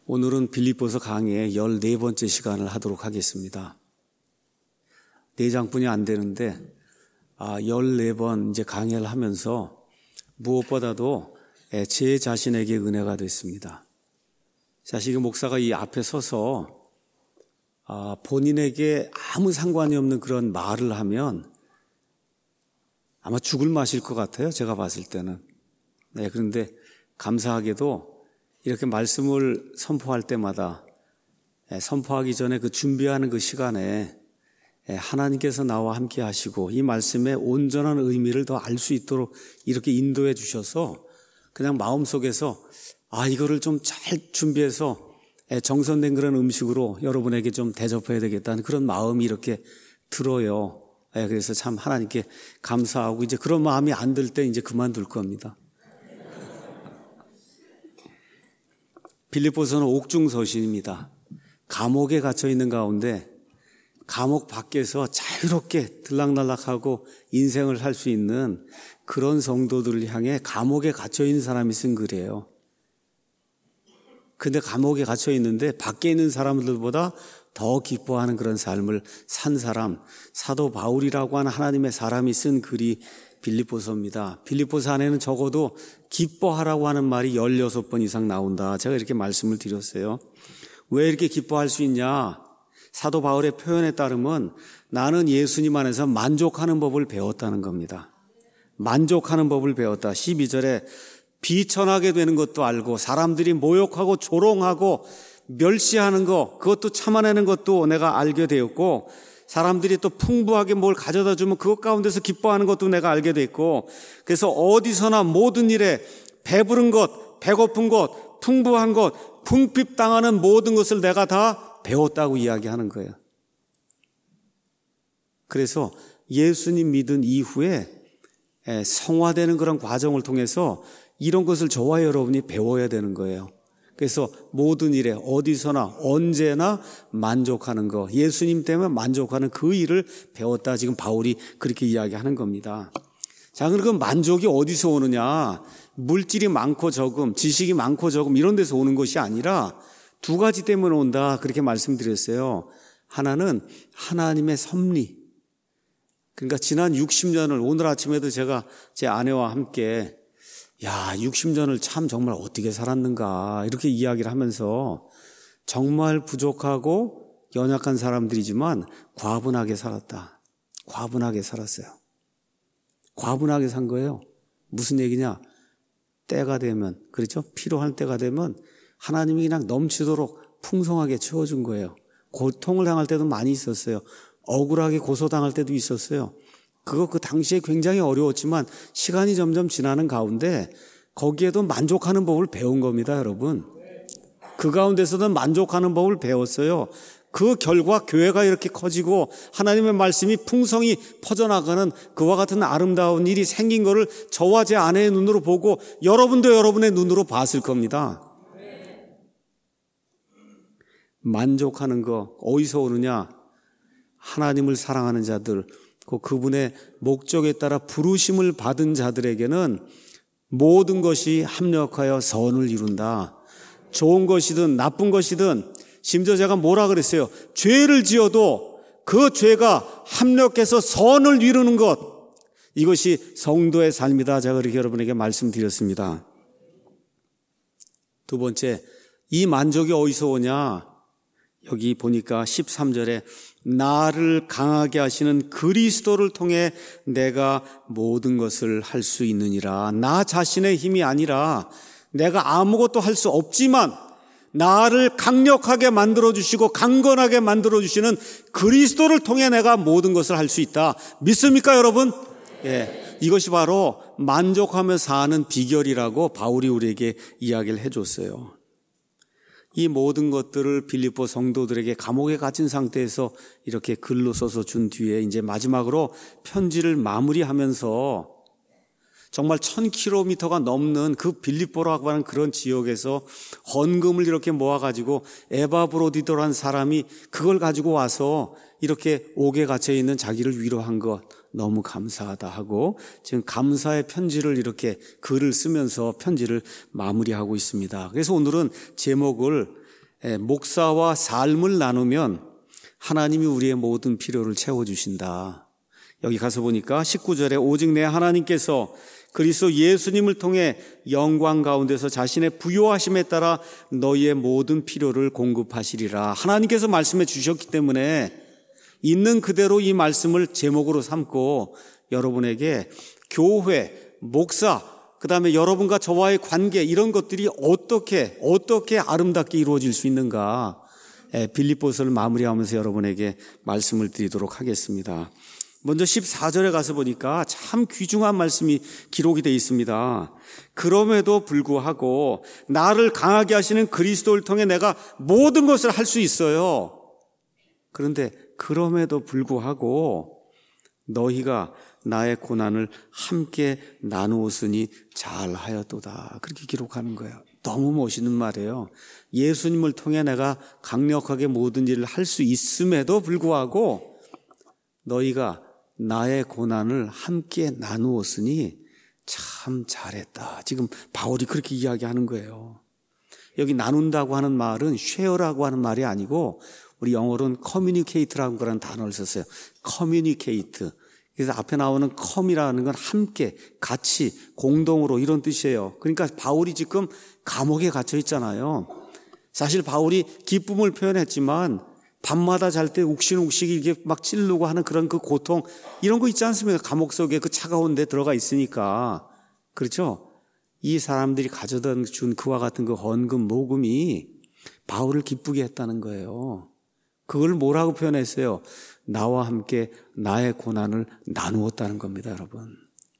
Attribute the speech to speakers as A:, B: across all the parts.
A: 오늘은 빌립보서 강의의 14번째 시간을 하도록 하겠습니다. 4장뿐이 안 되는데 14번 이제 강의를 하면서 무엇보다도 제 자신에게 은혜가 됐습니다. 사실 목사가 이 앞에 서서 본인에게 아무 상관이 없는 그런 말을 하면 아마 죽을 맛일 것 같아요. 제가 봤을 때는. 그런데 감사하게도 이렇게 말씀을 선포할 때마다 선포하기 전에 그 준비하는 그 시간에 하나님께서 나와 함께 하시고 이 말씀의 온전한 의미를 더 알 수 있도록 이렇게 인도해 주셔서 그냥 마음속에서 이거를 좀 잘 준비해서 정선된 그런 음식으로 여러분에게 좀 대접해야 되겠다는 그런 마음이 이렇게 들어요. 그래서 참 하나님께 감사하고 이제 그런 마음이 안 들 때 이제 그만둘 겁니다. 빌립보서는 옥중서신입니다. 감옥에 갇혀 있는 가운데 감옥 밖에서 자유롭게 들락날락하고 인생을 살 수 있는 그런 성도들을 향해 감옥에 갇혀 있는 사람이 쓴 글이에요. 근데 감옥에 갇혀 있는데 밖에 있는 사람들보다 더 기뻐하는 그런 삶을 산 사람, 사도 바울이라고 하는 하나님의 사람이 쓴 글이 빌립보서입니다. 빌립보서 안에는 적어도 기뻐하라고 하는 말이 16번 이상 나온다. 제가 이렇게 말씀을 드렸어요. 왜 이렇게 기뻐할 수 있냐? 사도 바울의 표현에 따르면 나는 예수님 안에서 만족하는 법을 배웠다는 겁니다. 만족하는 법을 배웠다. 12절에 비천하게 되는 것도 알고 사람들이 모욕하고 조롱하고 멸시하는 것, 그것도 참아내는 것도 내가 알게 되었고 사람들이 또 풍부하게 뭘 가져다 주면 그것 가운데서 기뻐하는 것도 내가 알게 됐고 그래서 어디서나 모든 일에 배부른 것, 배고픈 것, 풍부한 것, 궁핍당하는 모든 것을 내가 다 배웠다고 이야기하는 거예요. 그래서 예수님 믿은 이후에 성화되는 그런 과정을 통해서 이런 것을 저와 여러분이 배워야 되는 거예요. 그래서 모든 일에 어디서나 언제나 만족하는 거, 예수님 때문에 만족하는 그 일을 배웠다. 지금 바울이 그렇게 이야기하는 겁니다. 자, 그럼 그 만족이 어디서 오느냐? 물질이 많고 적음, 지식이 많고 적음 이런 데서 오는 것이 아니라 두 가지 때문에 온다. 그렇게 말씀드렸어요. 하나는 하나님의 섭리. 그러니까 지난 60년을 오늘 아침에도 제가 제 아내와 함께 60년을 참 정말 어떻게 살았는가 이렇게 이야기를 하면서 정말 부족하고 연약한 사람들이지만 과분하게 살았다. 과분하게 살았어요. 과분하게 산 거예요. 무슨 얘기냐? 때가 되면, 그렇죠? 필요할 때가 되면 하나님이 그냥 넘치도록 풍성하게 채워준 거예요. 고통을 당할 때도 많이 있었어요. 억울하게 고소당할 때도 있었어요. 그 당시에 굉장히 어려웠지만 시간이 점점 지나는 가운데 거기에도 만족하는 법을 배운 겁니다, 여러분. 그 가운데서도 만족하는 법을 배웠어요. 그 결과 교회가 이렇게 커지고 하나님의 말씀이 풍성히 퍼져나가는 그와 같은 아름다운 일이 생긴 거를 저와 제 아내의 눈으로 보고 여러분도 여러분의 눈으로 봤을 겁니다. 만족하는 거 어디서 오느냐? 하나님을 사랑하는 자들, 그분의 목적에 따라 부르심을 받은 자들에게는 모든 것이 합력하여 선을 이룬다. 좋은 것이든 나쁜 것이든 심지어 제가 뭐라 그랬어요? 죄를 지어도 그 죄가 합력해서 선을 이루는 것, 이것이 성도의 삶이다. 제가 그렇게 여러분에게 말씀드렸습니다. 두 번째, 이 만족이 어디서 오냐? 여기 보니까 13절에 나를 강하게 하시는 그리스도를 통해 내가 모든 것을 할 수 있느니라. 나 자신의 힘이 아니라 내가 아무것도 할 수 없지만 나를 강력하게 만들어주시고 강건하게 만들어주시는 그리스도를 통해 내가 모든 것을 할 수 있다. 믿습니까, 여러분? 이것이 바로 만족하며 사는 비결이라고 바울이 우리에게 이야기를 해줬어요. 이 모든 것들을 빌립보 성도들에게 감옥에 갇힌 상태에서 이렇게 글로 써서 준 뒤에 이제 마지막으로 편지를 마무리하면서 정말 1000km가 넘는 그 빌립보라고 하는 그런 지역에서 헌금을 이렇게 모아가지고 에바브로디도라는 사람이 그걸 가지고 와서 이렇게 옥에 갇혀 있는 자기를 위로한 것 너무 감사하다 하고 지금 감사의 편지를 이렇게 글을 쓰면서 편지를 마무리하고 있습니다. 그래서 오늘은 제목을 목사와 삶을 나누면 하나님이 우리의 모든 필요를 채워주신다. 여기 가서 보니까 19절에 오직 내 하나님께서 그리스도 예수님을 통해 영광 가운데서 자신의 부요하심에 따라 너희의 모든 필요를 공급하시리라. 하나님께서 말씀해 주셨기 때문에 있는 그대로 이 말씀을 제목으로 삼고 여러분에게 교회, 목사, 그 다음에 여러분과 저와의 관계 이런 것들이 어떻게 아름답게 이루어질 수 있는가 빌립보서를 마무리하면서 여러분에게 말씀을 드리도록 하겠습니다. 먼저 14절에 가서 보니까 참 귀중한 말씀이 기록이 되어 있습니다. 그럼에도 불구하고 나를 강하게 하시는 그리스도를 통해 내가 모든 것을 할 수 있어요. 그런데 그럼에도 불구하고 너희가 나의 고난을 함께 나누었으니 잘하였도다. 그렇게 기록하는 거예요. 너무 멋있는 말이에요. 예수님을 통해 내가 강력하게 모든 일을 할 수 있음에도 불구하고 너희가 나의 고난을 함께 나누었으니 참 잘했다. 지금 바울이 그렇게 이야기하는 거예요. 여기 나눈다고 하는 말은 쉐어라고 하는 말이 아니고 우리 영어로는 communicate라는 거라는 단어를 썼어요. communicate. 그래서 앞에 나오는 come이라는 건 함께, 같이, 공동으로 이런 뜻이에요. 그러니까 바울이 지금 감옥에 갇혀 있잖아요. 사실 바울이 기쁨을 표현했지만 밤마다 잘 때 욱신욱신 이렇게 막 찌르고 하는 그런 그 고통 이런 거 있지 않습니까? 감옥 속에 그 차가운 데 들어가 있으니까. 그렇죠? 이 사람들이 가져다 준 그와 같은 그 헌금, 모금이 바울을 기쁘게 했다는 거예요. 그걸 뭐라고 표현했어요? 나와 함께 나의 고난을 나누었다는 겁니다, 여러분.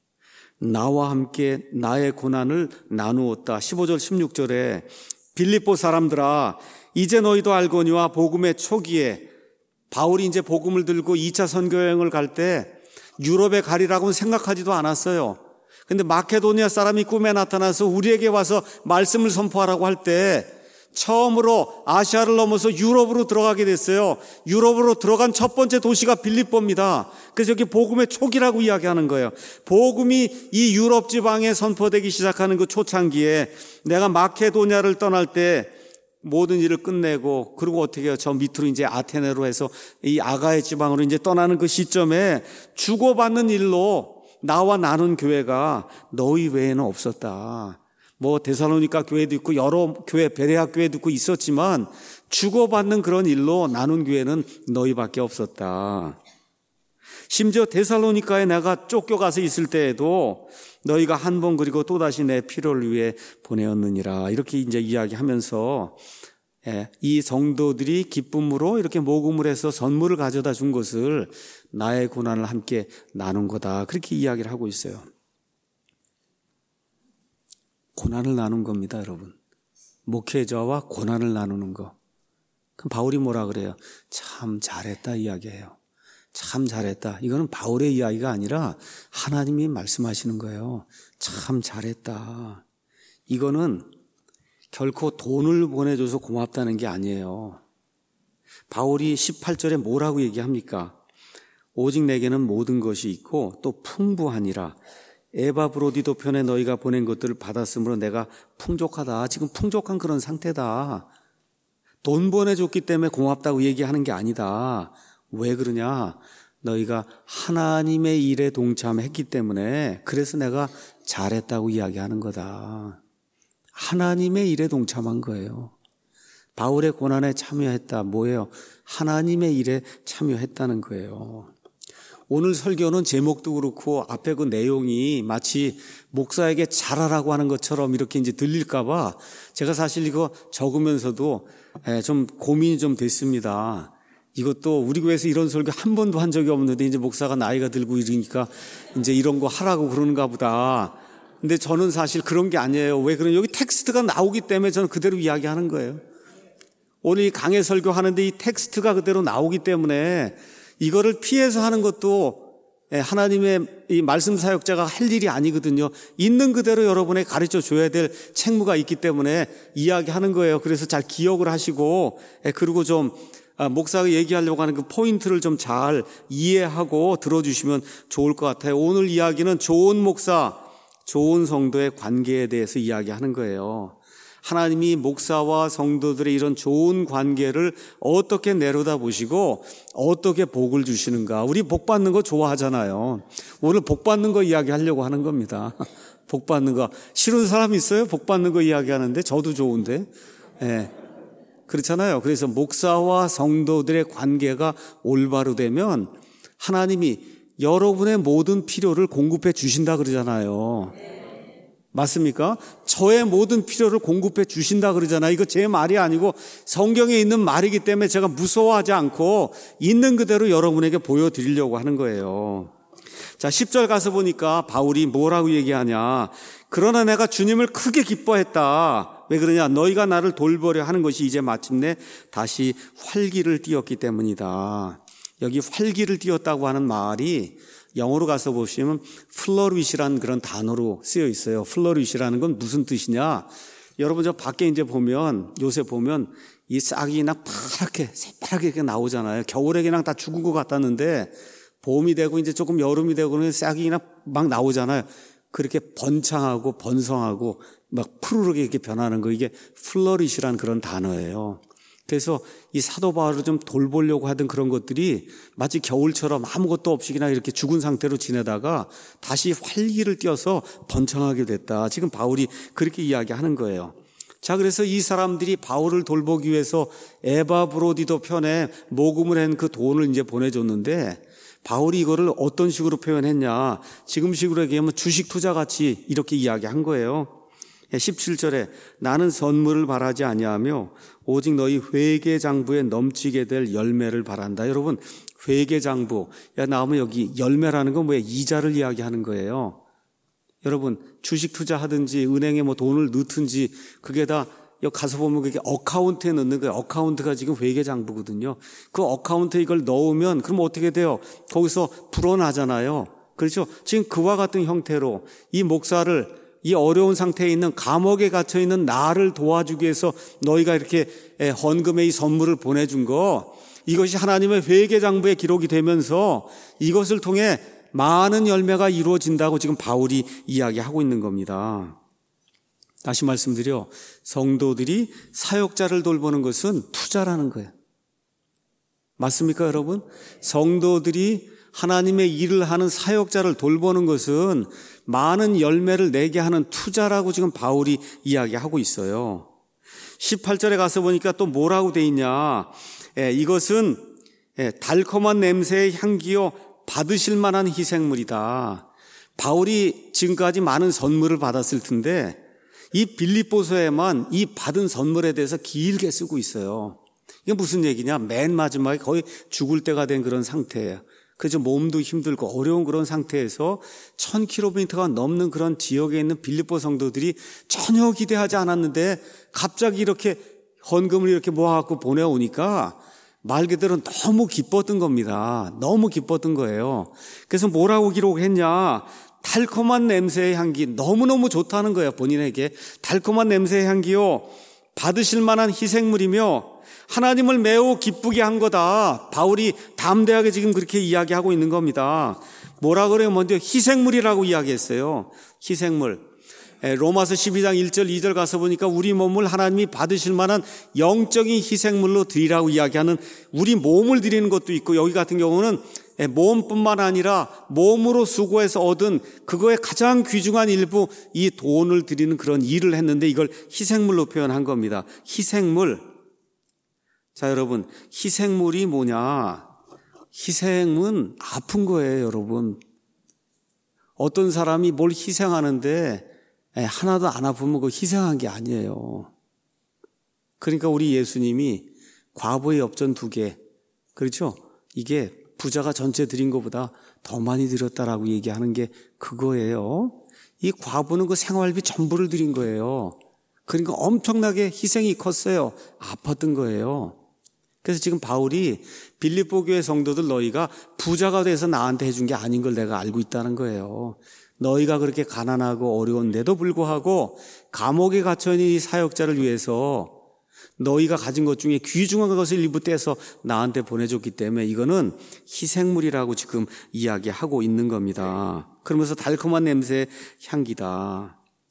A: 나와 함께 나의 고난을 나누었다. 15절, 16절에 빌립보 사람들아 이제 너희도 알거니와 복음의 초기에 바울이 이제 복음을 들고 2차 선교 여행을 갈 때 유럽에 가리라고는 생각하지도 않았어요. 근데 마케도니아 사람이 꿈에 나타나서 우리에게 와서 말씀을 선포하라고 할 때 처음으로 아시아를 넘어서 유럽으로 들어가게 됐어요. 유럽으로 들어간 첫 번째 도시가 빌립보입니다. 그래서 여기 복음의 초기라고 이야기하는 거예요. 복음이 이 유럽 지방에 선포되기 시작하는 그 초창기에 내가 마케도니아를 떠날 때 모든 일을 끝내고 그리고 어떻게 해요? 저 밑으로 이제 아테네로 해서 이 아가의 지방으로 이제 떠나는 그 시점에 주고받는 일로 나와 나눈 교회가 너희 외에는 없었다. 뭐 데살로니가 교회도 있고 여러 교회, 베레아 교회도 있고 있었지만 주고받는 그런 일로 나눈 교회는 너희밖에 없었다. 심지어 데살로니가에 내가 쫓겨가서 있을 때에도 너희가 한 번 그리고 또다시 내 필요를 위해 보내었느니라. 이렇게 이제 이야기하면서 이 성도들이 기쁨으로 이렇게 모금을 해서 선물을 가져다 준 것을 나의 고난을 함께 나눈 거다. 그렇게 이야기를 하고 있어요. 고난을 나눈 겁니다, 여러분. 목회자와 고난을 나누는 거. 그럼 바울이 뭐라 그래요? 참 잘했다 이야기해요. 참 잘했다. 이거는 바울의 이야기가 아니라 하나님이 말씀하시는 거예요. 참 잘했다. 이거는 결코 돈을 보내줘서 고맙다는 게 아니에요. 바울이 18절에 뭐라고 얘기합니까? 오직 내게는 모든 것이 있고 또 풍부하니라. 에바브로디도 편에 너희가 보낸 것들을 받았으므로 내가 풍족하다. 지금 풍족한 그런 상태다. 돈 보내줬기 때문에 고맙다고 얘기하는 게 아니다. 왜 그러냐? 너희가 하나님의 일에 동참했기 때문에 그래서 내가 잘했다고 이야기하는 거다. 하나님의 일에 동참한 거예요. 바울의 고난에 참여했다. 뭐예요? 하나님의 일에 참여했다는 거예요. 오늘 설교는 제목도 그렇고 앞에 그 내용이 마치 목사에게 잘하라고 하는 것처럼 이렇게 이제 들릴까봐 제가 사실 이거 적으면서도 좀 고민이 좀 됐습니다. 이것도 우리 교회에서 이런 설교 한 번도 한 적이 없는데 이제 목사가 나이가 들고 이러니까 이제 이런 거 하라고 그러는가 보다. 근데 저는 사실 그런 게 아니에요. 왜 그러냐? 여기 텍스트가 나오기 때문에 저는 그대로 이야기하는 거예요. 오늘 이 강해 설교하는데 이 텍스트가 그대로 나오기 때문에 이거를 피해서 하는 것도 하나님의 이 말씀 사역자가 할 일이 아니거든요. 있는 그대로 여러분에 가르쳐 줘야 될 책무가 있기 때문에 이야기하는 거예요. 그래서 잘 기억을 하시고 그리고 좀 목사가 얘기하려고 하는 그 포인트를 좀 잘 이해하고 들어주시면 좋을 것 같아요. 오늘 이야기는 좋은 목사, 좋은 성도의 관계에 대해서 이야기하는 거예요. 하나님이 목사와 성도들의 이런 좋은 관계를 어떻게 내려다보시고 어떻게 복을 주시는가. 우리 복 받는 거 좋아하잖아요. 오늘 복 받는 거 이야기하려고 하는 겁니다. 복 받는 거. 싫은 사람 있어요? 복 받는 거 이야기하는데 저도 좋은데. 네. 그렇잖아요. 그래서 목사와 성도들의 관계가 올바로 되면 하나님이 여러분의 모든 필요를 공급해 주신다 그러잖아요. 맞습니까? 저의 모든 필요를 공급해 주신다 그러잖아요. 이거 제 말이 아니고 성경에 있는 말이기 때문에 제가 무서워하지 않고 있는 그대로 여러분에게 보여드리려고 하는 거예요. 자, 10절 가서 보니까 바울이 뭐라고 얘기하냐. 그러나 내가 주님을 크게 기뻐했다. 왜 그러냐? 너희가 나를 돌보려 하는 것이 이제 마침내 다시 활기를 띠었기 때문이다. 여기 활기를 띠었다고 하는 말이 영어로 가서 보시면 플러리시라는 그런 단어로 쓰여 있어요. 플러리시라는 건 무슨 뜻이냐? 여러분 저 밖에 이제 보면 요새 보면 이 싹이 그냥 파랗게 새파랗게 이렇게 나오잖아요. 겨울에 그냥 다 죽은 것 같았는데 봄이 되고 이제 조금 여름이 되고는 싹이 그냥 막 나오잖아요. 그렇게 번창하고 번성하고 막 푸르르게 이렇게 변하는 거, 이게 플러리시라는 그런 단어예요. 그래서 이 사도 바울을 좀 돌보려고 하던 그런 것들이 마치 겨울처럼 아무것도 없이 그냥 이렇게 죽은 상태로 지내다가 다시 활기를 띠어서 번창하게 됐다. 지금 바울이 그렇게 이야기하는 거예요. 자, 그래서 이 사람들이 바울을 돌보기 위해서 에바브로디도 편에 모금을 한 그 돈을 이제 보내줬는데 바울이 이거를 어떤 식으로 표현했냐. 지금식으로 얘기하면 주식 투자 같이 이렇게 이야기한 거예요. 17절에 나는 선물을 바라지 아니하며 오직 너희 회계장부에 넘치게 될 열매를 바란다. 여러분, 회계장부 나오면 여기 열매라는 건 뭐예요? 이자를 이야기하는 거예요. 여러분, 주식 투자하든지 은행에 뭐 돈을 넣든지 그게 다 여기 가서 보면 그게 어카운트에 넣는 거예요. 어카운트가 지금 회계장부거든요. 그 어카운트에 이걸 넣으면 그럼 어떻게 돼요? 거기서 불어나잖아요. 그렇죠? 지금 그와 같은 형태로 이 목사를 이 어려운 상태에 있는 감옥에 갇혀 있는 나를 도와주기 위해서 너희가 이렇게 헌금의 이 선물을 보내준 거, 이것이 하나님의 회계장부에 기록이 되면서 이것을 통해 많은 열매가 이루어진다고 지금 바울이 이야기하고 있는 겁니다. 다시 말씀드려, 성도들이 사역자를 돌보는 것은 투자라는 거예요. 맞습니까, 여러분? 성도들이 하나님의 일을 하는 사역자를 돌보는 것은 많은 열매를 내게 하는 투자라고 지금 바울이 이야기하고 있어요. 18절에 가서 보니까 또 뭐라고 돼 있냐. 이것은 달콤한 냄새의 향기요 받으실 만한 희생물이다. 바울이 지금까지 많은 선물을 받았을 텐데 이 빌립보서에만 이 받은 선물에 대해서 길게 쓰고 있어요. 이게 무슨 얘기냐? 맨 마지막에 거의 죽을 때가 된 그런 상태예요. 그래서 몸도 힘들고 어려운 그런 상태에서 1000km가 넘는 그런 지역에 있는 빌립보 성도들이 전혀 기대하지 않았는데 갑자기 이렇게 헌금을 이렇게 모아갖고 보내오니까 말 그대로 너무 기뻤던 겁니다. 너무 기뻤던 거예요. 그래서 뭐라고 기록했냐? 달콤한 냄새의 향기, 너무너무 좋다는 거예요. 본인에게 달콤한 냄새의 향기요 받으실 만한 희생물이며 하나님을 매우 기쁘게 한 거다. 바울이 담대하게 지금 그렇게 이야기하고 있는 겁니다. 뭐라 그래요? 먼저 희생물이라고 이야기했어요. 희생물. 로마서 12장 1절 2절 가서 보니까 우리 몸을 하나님이 받으실 만한 영적인 희생물로 드리라고 이야기하는, 우리 몸을 드리는 것도 있고, 여기 같은 경우는 몸뿐만 아니라 몸으로 수고해서 얻은 그거의 가장 귀중한 일부, 이 돈을 드리는 그런 일을 했는데 이걸 희생물로 표현한 겁니다. 희생물. 자, 여러분, 희생물이 뭐냐? 희생은 아픈 거예요, 여러분. 어떤 사람이 뭘 희생하는데 하나도 안 아프면 그거 희생한 게 아니에요. 그러니까 우리 예수님이 과부의 엽전 2개, 그렇죠? 이게 부자가 전체 드린 것보다 더 많이 드렸다라고 얘기하는 게 그거예요. 이 과부는 그 생활비 전부를 드린 거예요. 그러니까 엄청나게 희생이 컸어요. 아팠던 거예요. 그래서 지금 바울이 빌립보 교회 성도들, 너희가 부자가 돼서 나한테 해준 게 아닌 걸 내가 알고 있다는 거예요. 너희가 그렇게 가난하고 어려운데도 불구하고 감옥에 갇혀있는 이 사역자를 위해서 너희가 가진 것 중에 귀중한 것을 일부 떼서 나한테 보내줬기 때문에 이거는 희생물이라고 지금 이야기하고 있는 겁니다. 그러면서 달콤한 냄새의 향기다.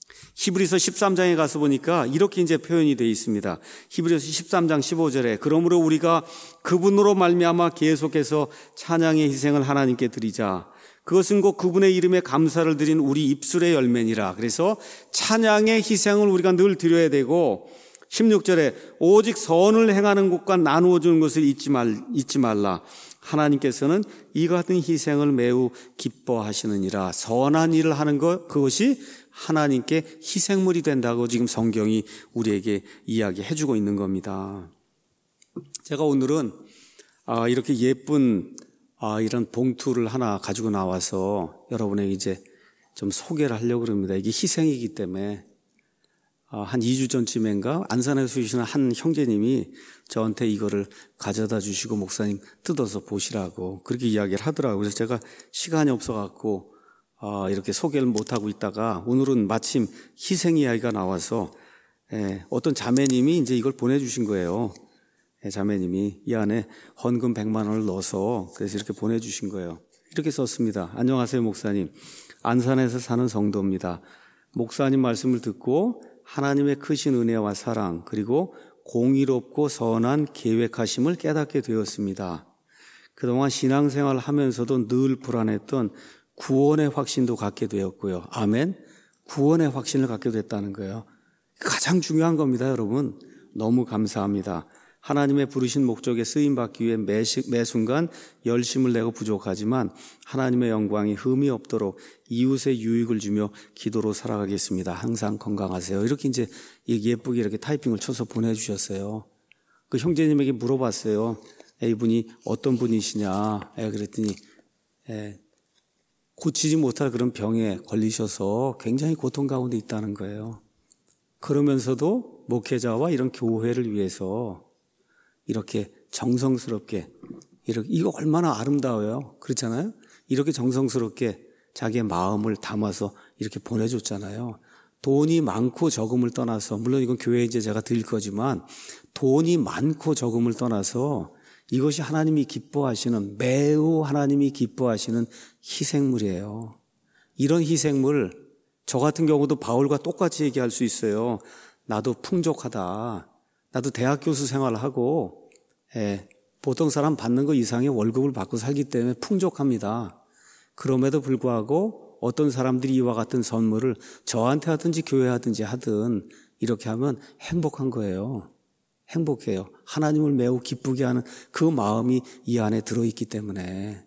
A: 히브리서 13장에 가서 보니까 이렇게 이제 표현이 되어 있습니다. 히브리서 13장 15절에 그러므로 우리가 그분으로 말미암아 계속해서 찬양의 희생을 하나님께 드리자. 그것은 곧 그분의 이름에 감사를 드린 우리 입술의 열매니라. 그래서 찬양의 희생을 우리가 늘 드려야 되고 16절에 오직 선을 행하는 것과 나누어 주는 것을 잊지 말라. 하나님께서는 이 같은 희생을 매우 기뻐하시느니라. 선한 일을 하는 것, 그것이 하나님께 희생물이 된다고 지금 성경이 우리에게 이야기해 주고 있는 겁니다. 제가 오늘은 이렇게 예쁜 이런 봉투를 하나 가지고 나와서 여러분에게 이제 좀 소개를 하려고 합니다. 이게 희생이기 때문에 한 2주 전쯤인가 안산에서 오시는 한 형제님이 저한테 이거를 가져다 주시고 목사님 뜯어서 보시라고 그렇게 이야기를 하더라고요. 그래서 제가 시간이 없어갖고 이렇게 소개를 못하고 있다가 오늘은 마침 희생 이야기가 나와서 어떤 자매님이 이제 이걸 보내주신 거예요. 자매님이 이 안에 헌금 100만 원을 넣어서 그래서 이렇게 보내주신 거예요. 이렇게 썼습니다. 안녕하세요 목사님. 안산에서 사는 성도입니다. 목사님 말씀을 듣고 하나님의 크신 은혜와 사랑 그리고 공의롭고 선한 계획하심을 깨닫게 되었습니다. 그동안 신앙생활을 하면서도 늘 불안했던 구원의 확신도 갖게 되었고요. 아멘. 구원의 확신을 갖게 됐다는 거예요. 가장 중요한 겁니다, 여러분. 너무 감사합니다. 하나님의 부르신 목적에 쓰임받기 위해 매 순간 열심을 내고 부족하지만 하나님의 영광이 흠이 없도록 이웃의 유익을 주며 기도로 살아가겠습니다. 항상 건강하세요. 이렇게 이제 예쁘게 이렇게 타이핑을 쳐서 보내주셨어요. 그 형제님에게 물어봤어요. 이분이 어떤 분이시냐. 그랬더니 고치지 못할 그런 병에 걸리셔서 굉장히 고통 가운데 있다는 거예요. 그러면서도 목회자와 이런 교회를 위해서 이렇게 정성스럽게 이거 얼마나 아름다워요. 그렇잖아요. 이렇게 정성스럽게 자기의 마음을 담아서 이렇게 보내줬잖아요. 돈이 많고 적음을 떠나서 물론 이건 교회에 이제 제가 드릴 거지만 돈이 많고 적음을 떠나서 이것이 하나님이 기뻐하시는 매우 하나님이 기뻐하시는 희생물이에요. 이런 희생물 저 같은 경우도 바울과 똑같이 얘기할 수 있어요. 나도 풍족하다. 나도 대학 교수 생활을 하고 보통 사람 받는 거 이상의 월급을 받고 살기 때문에 풍족합니다. 그럼에도 불구하고 어떤 사람들이 이와 같은 선물을 저한테 하든지 교회 하든지 하든 이렇게 하면 행복한 거예요. 행복해요. 하나님을 매우 기쁘게 하는 그 마음이 이 안에 들어있기 때문에.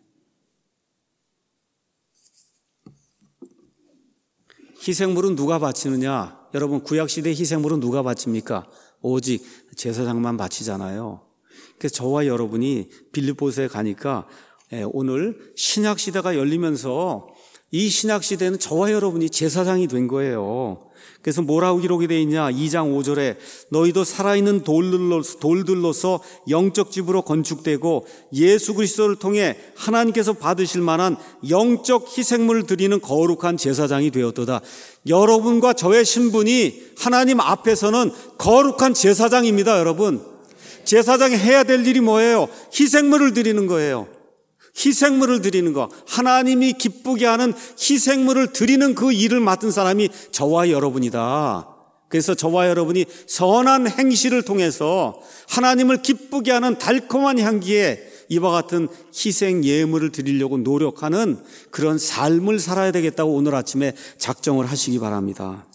A: 희생물은 누가 바치느냐? 여러분 구약시대 희생물은 누가 바칩니까? 오직 제사장만 바치잖아요. 그래서 저와 여러분이 빌립보서에 가니까 오늘 신약시대가 열리면서 이 신약시대는 저와 여러분이 제사장이 된 거예요. 그래서 뭐라고 기록이 되어 있냐? 2장 5절에 너희도 살아있는 돌들로서 영적 집으로 건축되고 예수 그리스도를 통해 하나님께서 받으실 만한 영적 희생물을 드리는 거룩한 제사장이 되었도다. 여러분과 저의 신분이 하나님 앞에서는 거룩한 제사장입니다. 여러분, 제사장이 해야 될 일이 뭐예요? 희생물을 드리는 거예요. 희생물을 드리는 거. 하나님이 기쁘게 하는 희생물을 드리는 그 일을 맡은 사람이 저와 여러분이다. 그래서 저와 여러분이 선한 행실을 통해서 하나님을 기쁘게 하는 달콤한 향기에 이와 같은 희생 예물을 드리려고 노력하는 그런 삶을 살아야 되겠다고 오늘 아침에 작정을 하시기 바랍니다.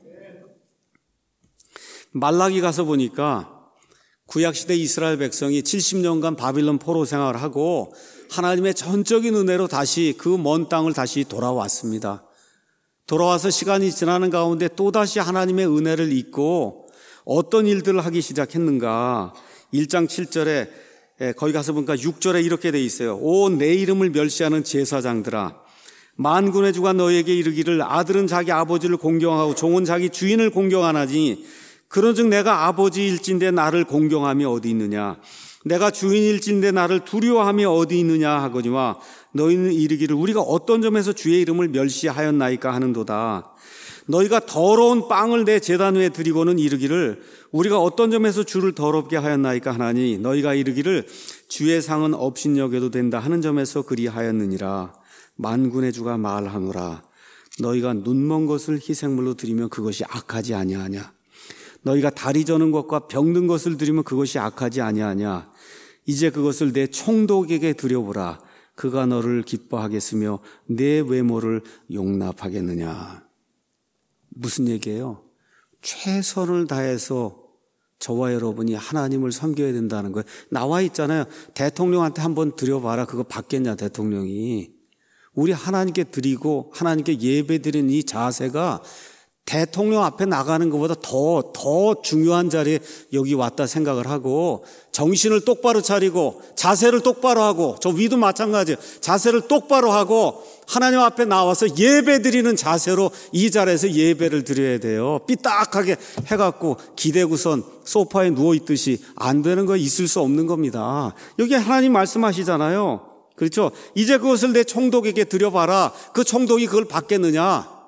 A: 말라기 가서 보니까 구약시대 이스라엘 백성이 70년간 바빌론 포로 생활을 하고 하나님의 전적인 은혜로 다시 그 먼 땅을 다시 돌아왔습니다. 돌아와서 시간이 지나는 가운데 또다시 하나님의 은혜를 잊고 어떤 일들을 하기 시작했는가. 1장 7절에 거기 가서 보니까 6절에 이렇게 돼 있어요. 오 내 이름을 멸시하는 제사장들아, 만군의 주가 너에게 이르기를 아들은 자기 아버지를 공경하고 종은 자기 주인을 공경하나니 그런즉 내가 아버지일진데 나를 공경함이 어디 있느냐, 내가 주인일진데 나를 두려워함이 어디 있느냐 하거니와 너희는 이르기를 우리가 어떤 점에서 주의 이름을 멸시하였나이까 하는도다. 너희가 더러운 빵을 내 제단 위에 드리고는 이르기를 우리가 어떤 점에서 주를 더럽게 하였나이까 하나니 너희가 이르기를 주의 상은 업신여겨도 된다 하는 점에서 그리하였느니라. 만군의 주가 말하노라. 너희가 눈먼 것을 희생물로 드리면 그것이 악하지 아니하냐. 너희가 다리 저는 것과 병든 것을 드리면 그것이 악하지 아니하냐. 이제 그것을 내 총독에게 드려보라. 그가 너를 기뻐하겠으며 내 외모를 용납하겠느냐. 무슨 얘기예요? 최선을 다해서 저와 여러분이 하나님을 섬겨야 된다는 거예요. 나와 있잖아요. 대통령한테 한번 드려봐라. 그거 받겠냐, 대통령이. 우리 하나님께 드리고 하나님께 예배 드리는 이 자세가 대통령 앞에 나가는 것보다 더 중요한 자리에 여기 왔다 생각을 하고 정신을 똑바로 차리고 자세를 똑바로 하고 저 위도 마찬가지예요. 자세를 똑바로 하고 하나님 앞에 나와서 예배 드리는 자세로 이 자리에서 예배를 드려야 돼요. 삐딱하게 해갖고 기대고선 소파에 누워있듯이 안 되는 거 있을 수 없는 겁니다. 여기 하나님 말씀하시잖아요. 그렇죠? 이제 그것을 내 총독에게 드려봐라. 그 총독이 그걸 받겠느냐?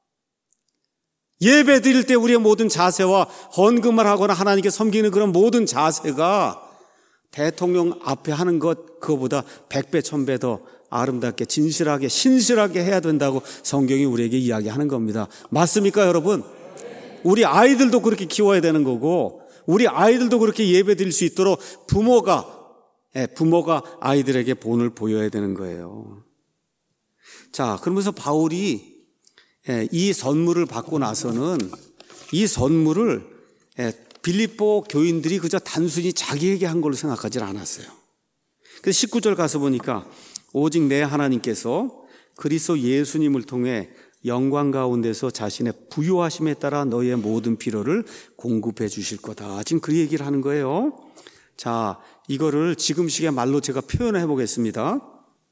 A: 예배 드릴 때 우리의 모든 자세와 헌금을 하거나 하나님께 섬기는 그런 모든 자세가 대통령 앞에 하는 것 그거보다 100배 1000배 더 아름답게 진실하게 신실하게 해야 된다고 성경이 우리에게 이야기하는 겁니다. 맞습니까 여러분? 우리 아이들도 그렇게 키워야 되는 거고 우리 아이들도 그렇게 예배 드릴 수 있도록 부모가 아이들에게 본을 보여야 되는 거예요. 자, 그러면서 바울이 이 선물을 받고 나서는 이 선물을 빌립보 교인들이 그저 단순히 자기에게 한 걸로 생각하지 않았어요. 그래서 19절 가서 보니까 오직 내 하나님께서 그리스도 예수님을 통해 영광 가운데서 자신의 부요하심에 따라 너희의 모든 필요를 공급해 주실 거다. 지금 그 얘기를 하는 거예요. 자, 이거를 지금식의 말로 제가 표현해 보겠습니다.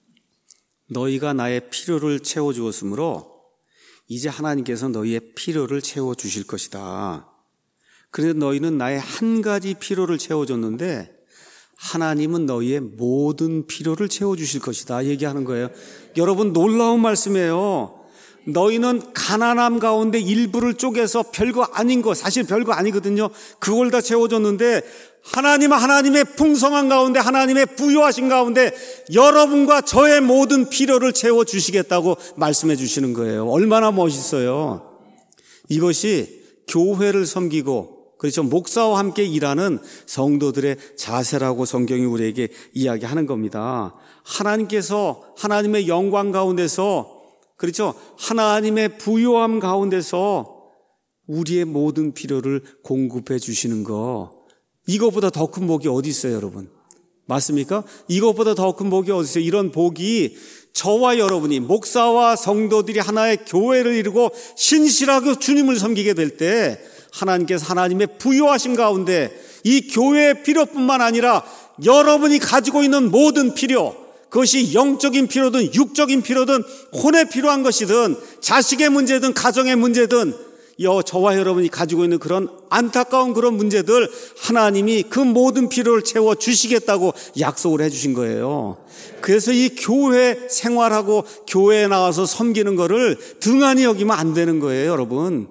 A: 너희가 나의 필요를 채워주었으므로 이제 하나님께서 너희의 필요를 채워주실 것이다. 그런데 너희는 나의 한 가지 필요를 채워줬는데 하나님은 너희의 모든 필요를 채워주실 것이다 얘기하는 거예요. 여러분 놀라운 말씀이에요. 너희는 가난함 가운데 일부를 쪼개서 별거 아닌 거 사실 별거 아니거든요. 그걸 다 채워줬는데 하나님의 풍성한 가운데 하나님의 부요하신 가운데 여러분과 저의 모든 필요를 채워주시겠다고 말씀해 주시는 거예요. 얼마나 멋있어요. 이것이 교회를 섬기고 그렇죠. 목사와 함께 일하는 성도들의 자세라고 성경이 우리에게 이야기하는 겁니다. 하나님께서 하나님의 영광 가운데서 그렇죠. 하나님의 부요함 가운데서 우리의 모든 필요를 공급해 주시는 거 이거보다 더 큰 복이 어디 있어요 여러분? 맞습니까? 이거보다 더 큰 복이 어디 있어요? 이런 복이 저와 여러분이 목사와 성도들이 하나의 교회를 이루고 신실하게 주님을 섬기게 될 때 하나님께서 하나님의 부요하신 가운데 이 교회의 필요뿐만 아니라 여러분이 가지고 있는 모든 필요 그것이 영적인 필요든 육적인 필요든 혼에 필요한 것이든 자식의 문제든 가정의 문제든 저와 여러분이 가지고 있는 그런 안타까운 그런 문제들 하나님이 그 모든 필요를 채워주시겠다고 약속을 해주신 거예요. 그래서 이 교회 생활하고 교회에 나와서 섬기는 거를 등한히 여기면 안 되는 거예요 여러분.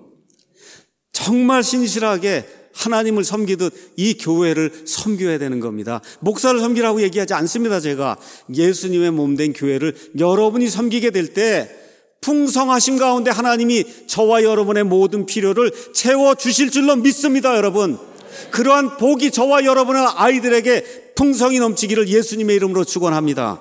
A: 정말 신실하게 하나님을 섬기듯 이 교회를 섬겨야 되는 겁니다. 목사를 섬기라고 얘기하지 않습니다. 제가 예수님의 몸된 교회를 여러분이 섬기게 될 때 풍성하신 가운데 하나님이 저와 여러분의 모든 필요를 채워주실 줄로 믿습니다. 여러분 그러한 복이 저와 여러분의 아이들에게 풍성이 넘치기를 예수님의 이름으로 축원합니다.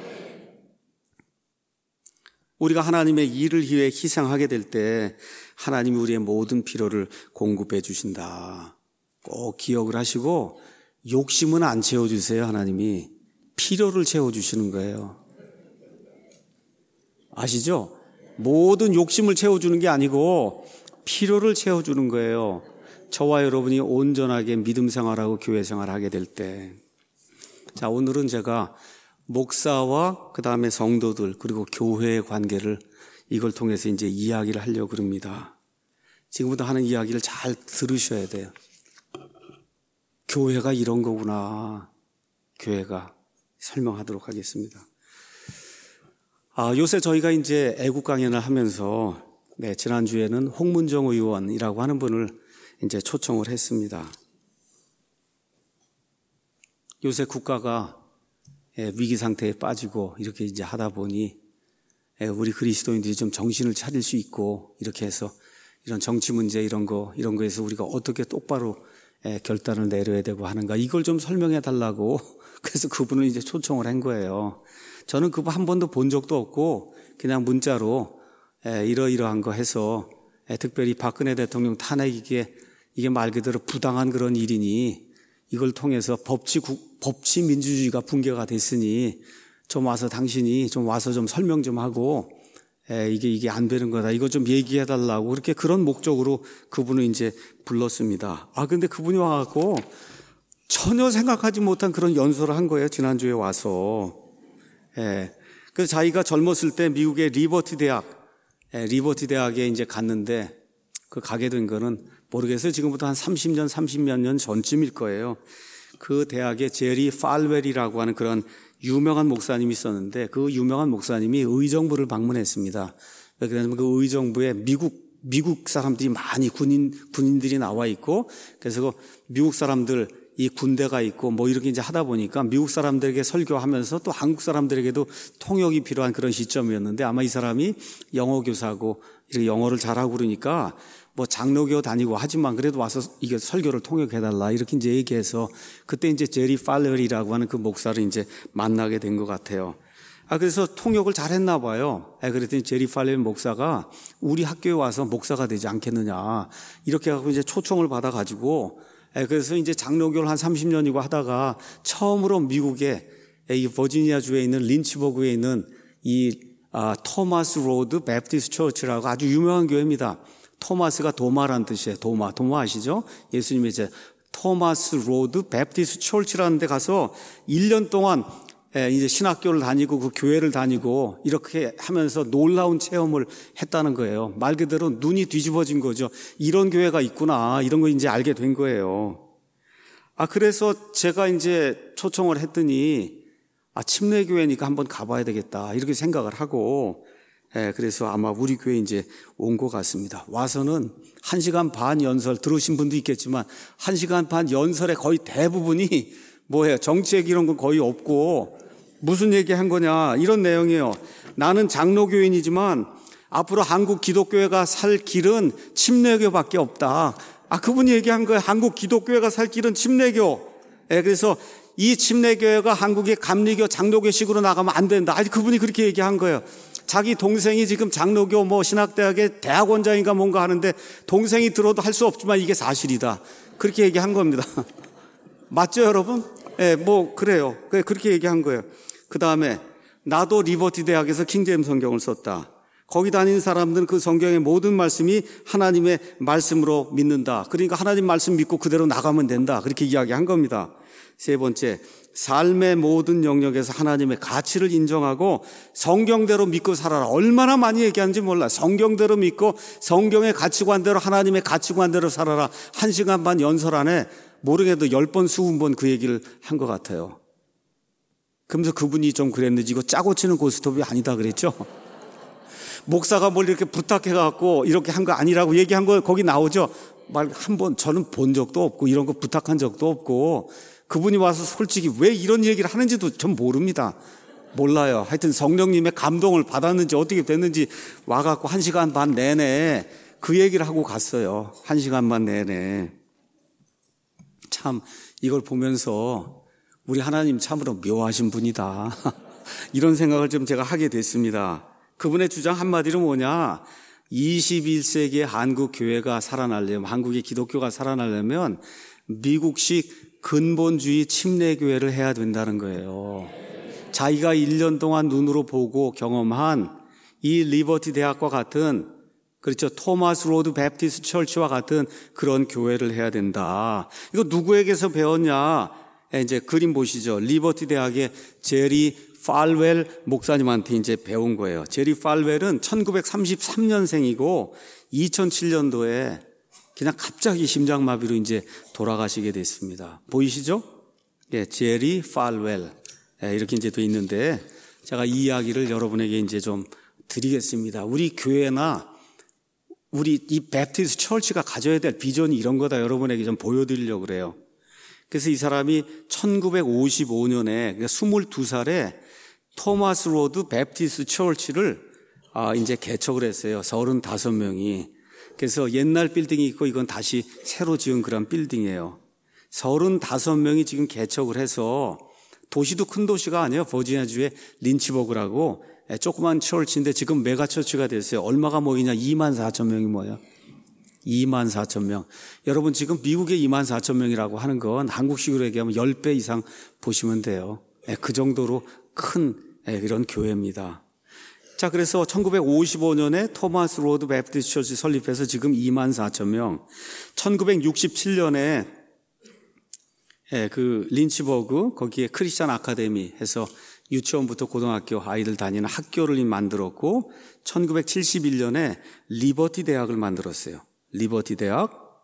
A: 우리가 하나님의 일을 위해 희생하게 될 때 하나님이 우리의 모든 필요를 공급해 주신다. 꼭 기억을 하시고 욕심은 안 채워주세요. 하나님이 필요를 채워주시는 거예요. 아시죠? 모든 욕심을 채워주는 게 아니고 필요를 채워주는 거예요. 저와 여러분이 온전하게 믿음 생활하고 교회 생활하게 될 때. 자, 오늘은 제가 목사와 그 다음에 성도들 그리고 교회의 관계를 이걸 통해서 이제 이야기를 하려고 합니다. 지금부터 하는 이야기를 잘 들으셔야 돼요. 교회가 이런 거구나. 교회가 설명하도록 하겠습니다. 요새 저희가 이제 애국 강연을 하면서 지난주에는 홍문정 의원이라고 하는 분을 이제 초청을 했습니다. 요새 국가가 위기 상태에 빠지고 이렇게 이제 하다 보니 우리 그리스도인들이 좀 정신을 차릴 수 있고 이렇게 해서 이런 정치 문제 이런 거에서 우리가 어떻게 똑바로 결단을 내려야 되고 하는가 이걸 좀 설명해 달라고 그래서 그분을 이제 초청을 한 거예요. 저는 그분 한 번도 본 적도 없고 그냥 문자로 이러이러한 거 해서 특별히 박근혜 대통령 탄핵 이게 말 그대로 부당한 그런 일이니 이걸 통해서 법치 민주주의가 붕괴가 됐으니 좀 와서 당신이 좀 와서 좀 설명 좀 하고 이게 안 되는 거다. 이거 좀 얘기해 달라고 그렇게 그런 목적으로 그분을 이제 불렀습니다. 근데 그분이 와갖고 전혀 생각하지 못한 그런 연설을 한 거예요. 지난주에 와서. 그래서 자기가 젊었을 때 미국의 리버티 대학에 이제 갔는데 그 가게 된 거는 모르겠어요. 지금부터 한 30몇 년 전쯤일 거예요. 그 대학에 제리 팔웰이라고 하는 그런 유명한 목사님이 있었는데 그 유명한 목사님이 의정부를 방문했습니다. 그래서 그 의정부에 미국 사람들이 많이 군인들이 나와 있고 그래서 그 미국 사람들 이 군대가 있고 뭐 이렇게 이제 하다 보니까 미국 사람들에게 설교하면서 또 한국 사람들에게도 통역이 필요한 그런 시점이었는데 아마 이 사람이 영어 교사고 이렇게 영어를 잘하고 그러니까 뭐 장로교 다니고 하지만 그래도 와서 이게 설교를 통역해달라 이렇게 이제 얘기해서 그때 이제 제리 팔웰이라고 하는 그 목사를 이제 만나게 된 것 같아요. 그래서 통역을 잘했나 봐요. 그랬더니 제리 팔웰 목사가 우리 학교에 와서 목사가 되지 않겠느냐 이렇게 하고 이제 초청을 받아가지고 그래서 이제 장로교를 한 30년이고 하다가 처음으로 미국의 이 버지니아주에 있는 린치버그에 있는 이 토마스 로드 베프티스트 처치라고 아주 유명한 교회입니다. 토마스가 도마란 뜻이에요. 도마 아시죠? 예수님의 이제 토마스 로드 베프티스트 처치라는 데 가서 1년 동안 이제 신학교를 다니고 그 교회를 다니고 이렇게 하면서 놀라운 체험을 했다는 거예요. 말 그대로 눈이 뒤집어진 거죠. 이런 교회가 있구나. 이런 거 이제 알게 된 거예요. 그래서 제가 이제 초청을 했더니 침례교회니까 한번 가봐야 되겠다. 이렇게 생각을 하고 그래서 아마 우리 교회에 이제 온 것 같습니다. 와서는 1시간 반 연설 들으신 분도 있겠지만 1시간 반 연설의 거의 대부분이 뭐예요? 정치 얘기 이런 건 거의 없고 무슨 얘기 한 거냐 이런 내용이에요. 나는 장로교인이지만 앞으로 한국 기독교회가 살 길은 침례교밖에 없다. 그분이 얘기한 거예요. 한국 기독교회가 살 길은 침례교. 그래서 이 침례교회가 한국의 감리교 장로교식으로 나가면 안 된다. 그분이 그렇게 얘기한 거예요. 자기 동생이 지금 장로교 신학대학의 대학원장인가 뭔가 하는데 동생이 들어도 할 수 없지만 이게 사실이다. 그렇게 얘기한 겁니다. 맞죠, 여러분? 그래요. 그렇게 얘기한 거예요. 그 다음에 나도 리버티 대학에서 킹제임스 성경을 썼다. 거기 다니는 사람들은 그 성경의 모든 말씀이 하나님의 말씀으로 믿는다. 그러니까 하나님 말씀 믿고 그대로 나가면 된다. 그렇게 이야기한 겁니다. 세 번째, 삶의 모든 영역에서 하나님의 가치를 인정하고 성경대로 믿고 살아라. 얼마나 많이 얘기하는지 몰라. 성경대로 믿고 성경의 가치관대로 하나님의 가치관대로 살아라. 1시간 반 연설 안에 모르게도 10번 20번 그 얘기를 한 것 같아요. 그러면서 그분이 좀 그랬는지 이거 짜고 치는 고스톱이 아니다 그랬죠. 목사가 뭘 이렇게 부탁해갖고 이렇게 한 거 아니라고 얘기한 거 거기 나오죠. 말 한 번 저는 본 적도 없고 이런 거 부탁한 적도 없고 그분이 와서 솔직히 왜 이런 얘기를 하는지도 전 모릅니다. 몰라요. 하여튼 성령님의 감동을 받았는지 어떻게 됐는지 와갖고 1시간 반 내내 그 얘기를 하고 갔어요. 1시간 반 내내. 참 이걸 보면서 우리 하나님 참으로 묘하신 분이다. 이런 생각을 좀 제가 하게 됐습니다. 그분의 주장 한마디로 뭐냐? 21세기의 한국 교회가 살아나려면, 한국의 기독교가 살아나려면 미국식 근본주의 침례교회를 해야 된다는 거예요. 자기가 1년 동안 눈으로 보고 경험한 이 리버티 대학과 같은, 그렇죠, 토마스 로드 베프티스트 처치와 같은 그런 교회를 해야 된다. 이거 누구에게서 배웠냐? 이제 그림 보시죠. 리버티 대학의 제리 팔웰 목사님한테 이제 배운 거예요. 제리 팔웰은 1933년생이고 2007년도에 그냥 갑자기 심장마비로 이제 돌아가시게 됐습니다. 보이시죠? 제리 팔웰. 이렇게 이제 돼 있는데 제가 이 이야기를 여러분에게 이제 좀 드리겠습니다. 우리 교회나 우리 이 베프티스트 처치가 가져야 될 비전이 이런 거다 여러분에게 좀 보여드리려고 그래요. 그래서 이 사람이 1955년에 22살에 토마스 로드 베프티스트 처치를 이제 개척을 했어요. 35명이. 그래서 옛날 빌딩이 있고 이건 다시 새로 지은 그런 빌딩이에요. 35명이 지금 개척을 해서 도시도 큰 도시가 아니에요. 버지니아주의 린치버그라고 조그만 처치인데 지금 메가처치가 됐어요. 얼마가 모이냐? 24,000명이 모여요. 24,000명. 여러분 지금 미국의 24,000명이라고 하는 건 한국식으로 얘기하면 10배 이상 보시면 돼요. 그 정도로 큰 이런 교회입니다. 자, 그래서 1955년에 토마스 로드 베프티스트 처치 설립해서 지금 24,000명. 1967년에 그 린치버그 거기에 크리스찬 아카데미 해서 유치원부터 고등학교 아이들 다니는 학교를 만들었고 1971년에 리버티 대학을 만들었어요. 리버티 대학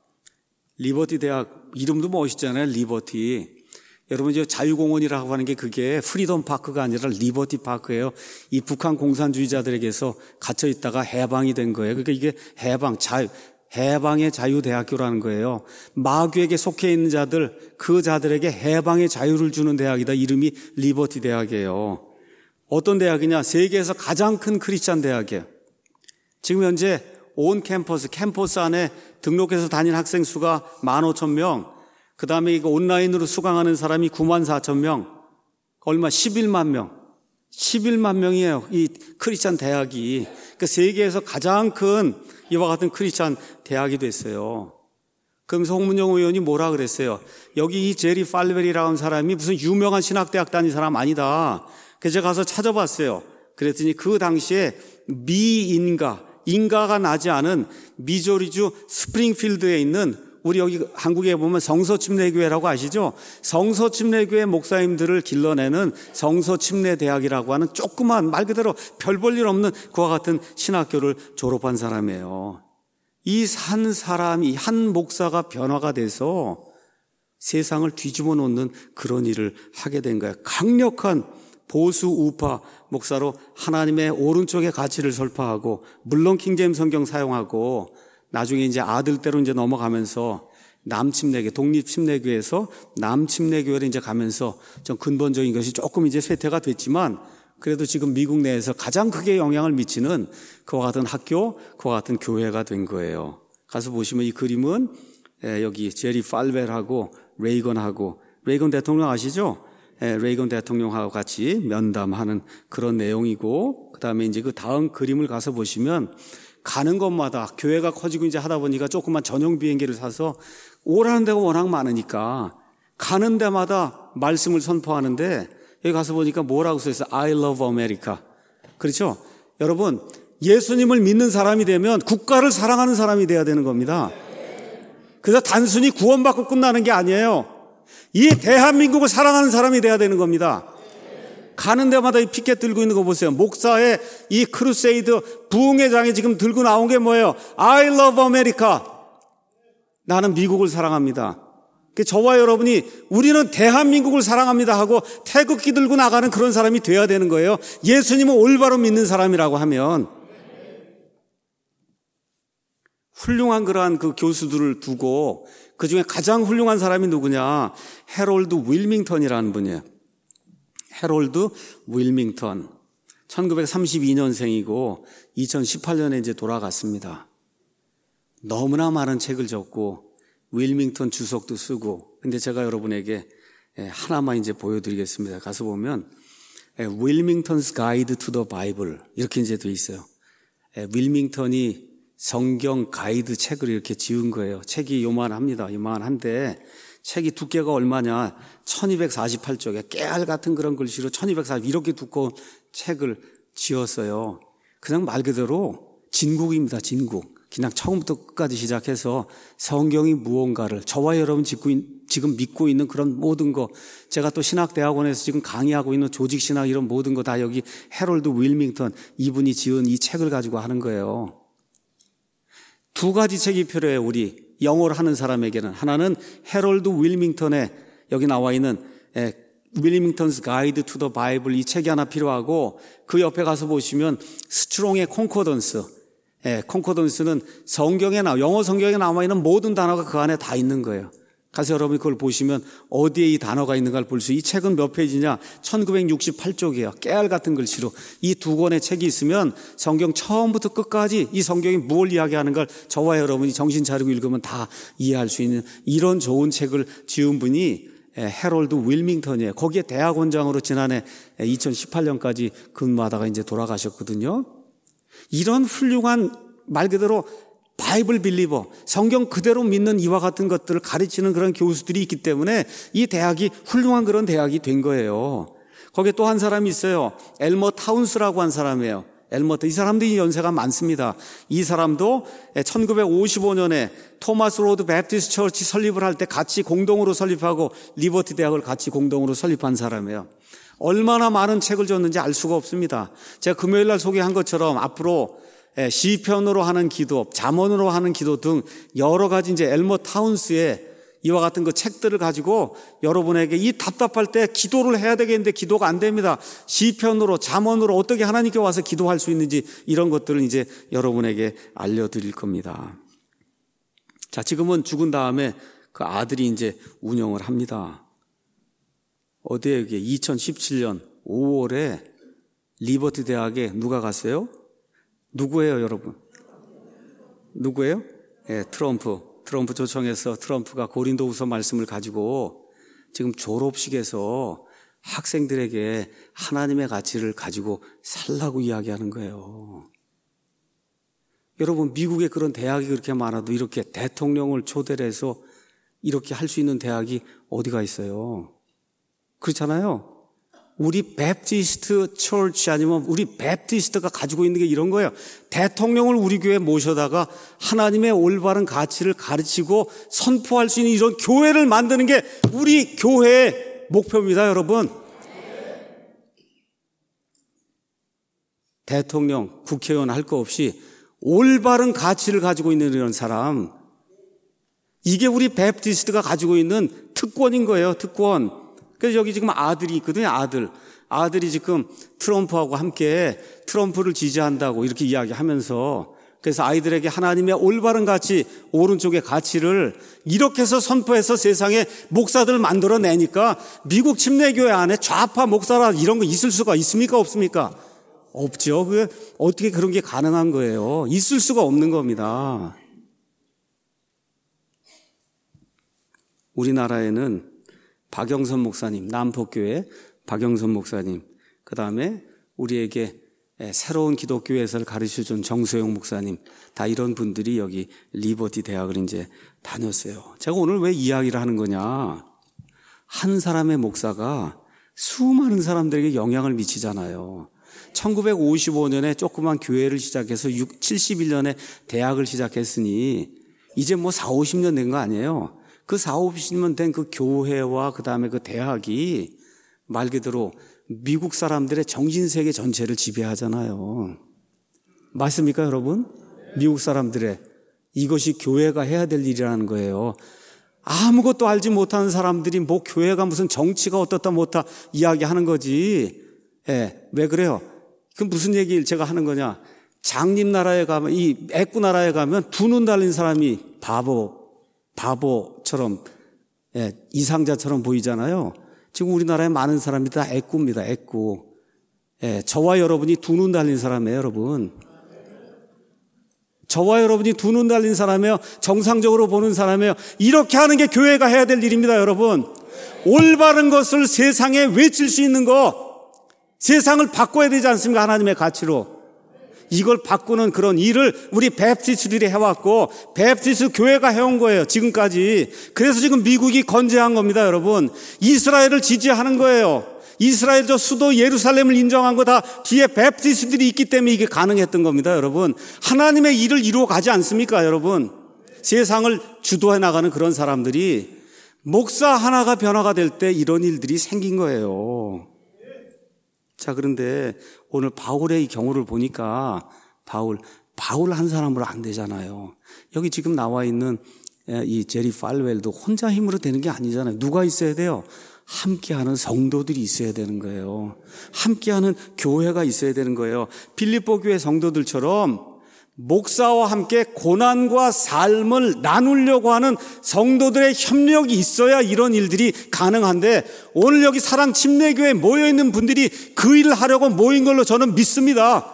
A: 이름도 멋있잖아요. 리버티. 여러분 이제 자유공원이라고 하는 게 그게 프리덤 파크가 아니라 리버티 파크예요. 이 북한 공산주의자들에게서 갇혀 있다가 해방이 된 거예요. 그러니까 이게 해방의 자유대학교라는 거예요. 마귀에게 속해 있는 자들, 그 자들에게 해방의 자유를 주는 대학이다. 이름이 리버티 대학이에요. 어떤 대학이냐? 세계에서 가장 큰 크리스찬 대학이에요. 지금 현재 온 캠퍼스 안에 등록해서 다니는 학생 수가 15,000명, 그 다음에 이거 온라인으로 수강하는 사람이 94,000명, 얼마 11만 명. 11만 명이에요. 이 크리스찬 대학이. 그러니까 세계에서 가장 큰 이와 같은 크리스찬 대학이 됐어요. 그러면서 홍문영 의원이 뭐라 그랬어요? 여기 이 제리 팔벨이라는 하는 사람이 무슨 유명한 신학대학 다닌 사람 아니다. 그래서 제가 가서 찾아봤어요. 그랬더니 그 당시에 인가가 나지 않은 미조리주 스프링필드에 있는 우리 여기 한국에 보면 성서침례교회라고 아시죠? 성서침례교회 목사님들을 길러내는 성서침례대학이라고 하는 조그만 말 그대로 별 볼 일 없는 그와 같은 신학교를 졸업한 사람이에요. 이 한 사람이 한 목사가 변화가 돼서 세상을 뒤집어 놓는 그런 일을 하게 된 거예요. 강력한 보수 우파 목사로 하나님의 오른쪽의 가치를 설파하고 물론 킹제임스 성경 사용하고 나중에 이제 아들대로 이제 넘어가면서 남침례교, 독립침례교에서 남침례교회를 이제 가면서 좀 근본적인 것이 조금 이제 쇠퇴가 됐지만 그래도 지금 미국 내에서 가장 크게 영향을 미치는 그와 같은 학교, 그와 같은 교회가 된 거예요. 가서 보시면 이 그림은 여기 제리 팔벨하고 레이건 대통령 아시죠? 레이건 대통령하고 같이 면담하는 그런 내용이고, 그 다음에 이제 그 다음 그림을 가서 보시면 가는 곳마다 교회가 커지고 이제 하다 보니까 조그만 전용 비행기를 사서 오라는 데가 워낙 많으니까 가는 데마다 말씀을 선포하는데 여기 가서 보니까 뭐라고 써있어요? I love America. 그렇죠? 여러분, 예수님을 믿는 사람이 되면 국가를 사랑하는 사람이 돼야 되는 겁니다. 그래서 단순히 구원받고 끝나는 게 아니에요. 이 대한민국을 사랑하는 사람이 돼야 되는 겁니다. 가는 데마다 이 피켓 들고 있는 거 보세요. 목사의 이 크루세이드 부흥회 장에 지금 들고 나온 게 뭐예요? I love America. 나는 미국을 사랑합니다. 저와 여러분이 우리는 대한민국을 사랑합니다 하고 태극기 들고 나가는 그런 사람이 돼야 되는 거예요. 예수님을 올바로 믿는 사람이라고 하면. 훌륭한 그러한 그 교수들을 두고 그 중에 가장 훌륭한 사람이 누구냐? 해롤드 윌밍턴이라는 분이에요. 해롤드 윌밍턴. 1932년생이고 2018년에 이제 돌아갔습니다. 너무나 많은 책을 적고 윌밍턴 주석도 쓰고, 근데 제가 여러분에게 하나만 이제 보여드리겠습니다. 가서 보면 윌밍턴's Guide to the Bible 이렇게 이제 돼 있어요. 윌밍턴이 성경 가이드 책을 이렇게 지은 거예요. 책이 요만합니다. 요만한데 책이 두께가 얼마냐? 1248쪽에 깨알 같은 그런 글씨로 1240 이렇게 두꺼운 책을 지었어요. 그냥 말 그대로 진국입니다. 진국. 그냥 처음부터 끝까지 시작해서 성경이 무언가를 저와 여러분 지금 믿고 있는 그런 모든 거, 제가 또 신학대학원에서 지금 강의하고 있는 조직신학 이런 모든 거 다 여기 해롤드 윌밍턴 이분이 지은 이 책을 가지고 하는 거예요. 두 가지 책이 필요해요. 우리 영어를 하는 사람에게는. 하나는 해롤드 윌밍턴의 여기 나와 있는 윌밍턴's Guide to the Bible 이 책이 하나 필요하고, 그 옆에 가서 보시면 스트롱의 콘코던스. 콘코던스는 영어 성경에 남아 있는 모든 단어가 그 안에 다 있는 거예요. 가서 여러분이 그걸 보시면 어디에 이 단어가 있는가를 볼 수, 이 책은 몇 페이지냐? 1968쪽이에요. 깨알 같은 글씨로. 이 두 권의 책이 있으면 성경 처음부터 끝까지 이 성경이 무엇을 이야기하는가를 저와 여러분이 정신 차리고 읽으면 다 이해할 수 있는 이런 좋은 책을 지은 분이 해롤드 윌밍턴이에요. 거기에 대학원장으로 지난해 2018년까지 근무하다가 이제 돌아가셨거든요. 이런 훌륭한 말 그대로 바이블 빌리버, 성경 그대로 믿는 이와 같은 것들을 가르치는 그런 교수들이 있기 때문에 이 대학이 훌륭한 그런 대학이 된 거예요. 거기에 또 한 사람이 있어요. 엘머 타운스라고 한 사람이에요. 이 사람들이 연세가 많습니다. 이 사람도 1955년에 토마스 로드 베프티스트 처치 설립을 할 때 같이 공동으로 설립하고 리버티 대학을 같이 공동으로 설립한 사람이에요. 얼마나 많은 책을 줬는지 알 수가 없습니다. 제가 금요일 날 소개한 것처럼 앞으로 시편으로 하는 기도, 잠언으로 하는 기도 등 여러 가지 이제 엘머 타운스의 이와 같은 그 책들을 가지고 여러분에게 이 답답할 때 기도를 해야 되겠는데 기도가 안 됩니다. 시편으로, 잠언으로 어떻게 하나님께 와서 기도할 수 있는지 이런 것들을 이제 여러분에게 알려드릴 겁니다. 자, 지금은 죽은 다음에 그 아들이 이제 운영을 합니다. 어디에 이게 2017년 5월에 리버티 대학에 누가 갔어요? 누구예요, 여러분? 누구예요? 예, 트럼프 초청해서 트럼프가 고린도후서 말씀을 가지고 지금 졸업식에서 학생들에게 하나님의 가치를 가지고 살라고 이야기하는 거예요. 여러분, 미국에 그런 대학이 그렇게 많아도 이렇게 대통령을 초대를 해서 이렇게 할 수 있는 대학이 어디가 있어요? 그렇잖아요. 우리 베프티스트 처치 아니면 우리 베프티스트가 가지고 있는 게 이런 거예요. 대통령을 우리 교회에 모셔다가 하나님의 올바른 가치를 가르치고 선포할 수 있는 이런 교회를 만드는 게 우리 교회의 목표입니다, 여러분. 대통령, 국회의원 할 거 없이 올바른 가치를 가지고 있는 이런 사람, 이게 우리 베프티스트가 가지고 있는 특권인 거예요, 특권. 그래서 여기 지금 아들이 있거든요, 아들이 지금 트럼프하고 함께 트럼프를 지지한다고 이렇게 이야기하면서, 그래서 아이들에게 하나님의 올바른 가치, 오른쪽의 가치를 이렇게 해서 선포해서 세상에 목사들을 만들어내니까 미국 침례교회 안에 좌파 목사라 이런 거 있을 수가 있습니까, 없습니까? 없죠. 어떻게 그런 게 가능한 거예요? 있을 수가 없는 겁니다. 우리나라에는 박영선 목사님, 남포교회 박영선 목사님, 그 다음에 우리에게 새로운 기독교에서를 가르쳐준 정소영 목사님, 다 이런 분들이 여기 리버티 대학을 이제 다녔어요. 제가 오늘 왜 이야기를 하는 거냐? 한 사람의 목사가 수많은 사람들에게 영향을 미치잖아요. 1955년에 조그만 교회를 시작해서 71년에 대학을 시작했으니 이제 뭐 40-50년 된 거 아니에요? 그 40-50년 된 그 교회와 그 다음에 그 대학이 말 그대로 미국 사람들의 정신세계 전체를 지배하잖아요. 맞습니까, 여러분? 미국 사람들의 이것이 교회가 해야 될 일이라는 거예요. 아무것도 알지 못하는 사람들이 뭐 교회가 무슨 정치가 어떻다 못하 이야기하는 거지. 예, 왜 그래요? 그 무슨 얘기를 제가 하는 거냐? 장님나라에 가면, 이 애꾸나라에 가면 두 눈 달린 사람이 바보처럼, 예, 이상자처럼 보이잖아요. 지금 우리나라에 많은 사람이 다 애꾸입니다, 애꾸. 예, 저와 여러분이 두 눈 달린 사람이에요, 여러분. 저와 여러분이 두 눈 달린 사람이에요. 정상적으로 보는 사람이에요. 이렇게 하는 게 교회가 해야 될 일입니다, 여러분. 올바른 것을 세상에 외칠 수 있는 거, 세상을 바꿔야 되지 않습니까? 하나님의 가치로. 이걸 바꾸는 그런 일을 우리 베프티스트들이 해왔고 베프티스트 교회가 해온 거예요, 지금까지. 그래서 지금 미국이 건재한 겁니다, 여러분. 이스라엘을 지지하는 거예요. 이스라엘 저 수도 예루살렘을 인정한 거 다 뒤에 베프티스트들이 있기 때문에 이게 가능했던 겁니다, 여러분. 하나님의 일을 이루어 가지 않습니까, 여러분? 세상을 주도해 나가는 그런 사람들이 목사 하나가 변화가 될 때 이런 일들이 생긴 거예요. 자, 그런데 오늘 바울의 이 경우를 보니까 바울 한 사람으로 안 되잖아요. 여기 지금 나와 있는 이 제리 팔웰도 혼자 힘으로 되는 게 아니잖아요. 누가 있어야 돼요? 함께하는 성도들이 있어야 되는 거예요. 함께하는 교회가 있어야 되는 거예요. 빌립보 교회 성도들처럼 목사와 함께 고난과 삶을 나누려고 하는 성도들의 협력이 있어야 이런 일들이 가능한데, 오늘 여기 사랑 침례교회에 모여있는 분들이 그 일을 하려고 모인 걸로 저는 믿습니다.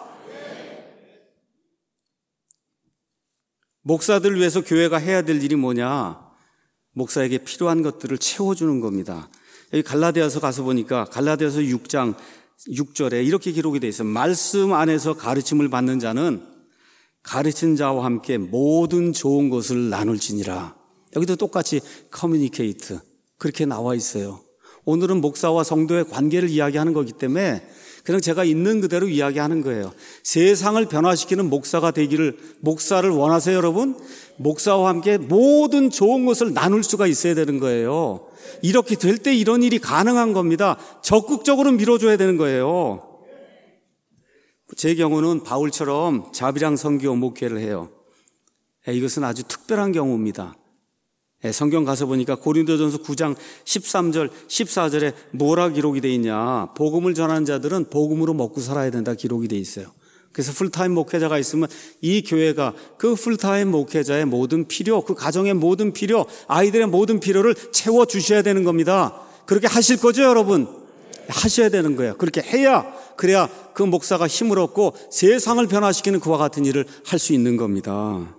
A: 목사들을 위해서 교회가 해야 될 일이 뭐냐? 목사에게 필요한 것들을 채워주는 겁니다. 여기 갈라디아서 가서 보니까 갈라디아서 6장 6절에 이렇게 기록이 되어 있어요. 말씀 안에서 가르침을 받는 자는 가르친 자와 함께 모든 좋은 것을 나눌지니라. 여기도 똑같이 커뮤니케이트 그렇게 나와 있어요. 오늘은 목사와 성도의 관계를 이야기하는 거기 때문에 그냥 제가 있는 그대로 이야기하는 거예요. 세상을 변화시키는 목사가 되기를, 목사를 원하세요, 여러분? 목사와 함께 모든 좋은 것을 나눌 수가 있어야 되는 거예요. 이렇게 될 때 이런 일이 가능한 겁니다. 적극적으로 밀어줘야 되는 거예요. 제 경우는 바울처럼 자비랑 선교 목회를 해요. 이것은 아주 특별한 경우입니다. 성경 가서 보니까 고린도전서 9장 13절, 14절에 뭐라 기록이 되어 있냐? 복음을 전하는 자들은 복음으로 먹고 살아야 된다 기록이 되어 있어요. 그래서 풀타임 목회자가 있으면 이 교회가 그 풀타임 목회자의 모든 필요, 그 가정의 모든 필요, 아이들의 모든 필요를 채워주셔야 되는 겁니다. 그렇게 하실 거죠, 여러분? 하셔야 되는 거예요. 그렇게 그래야 그 목사가 힘을 얻고 세상을 변화시키는 그와 같은 일을 할 수 있는 겁니다.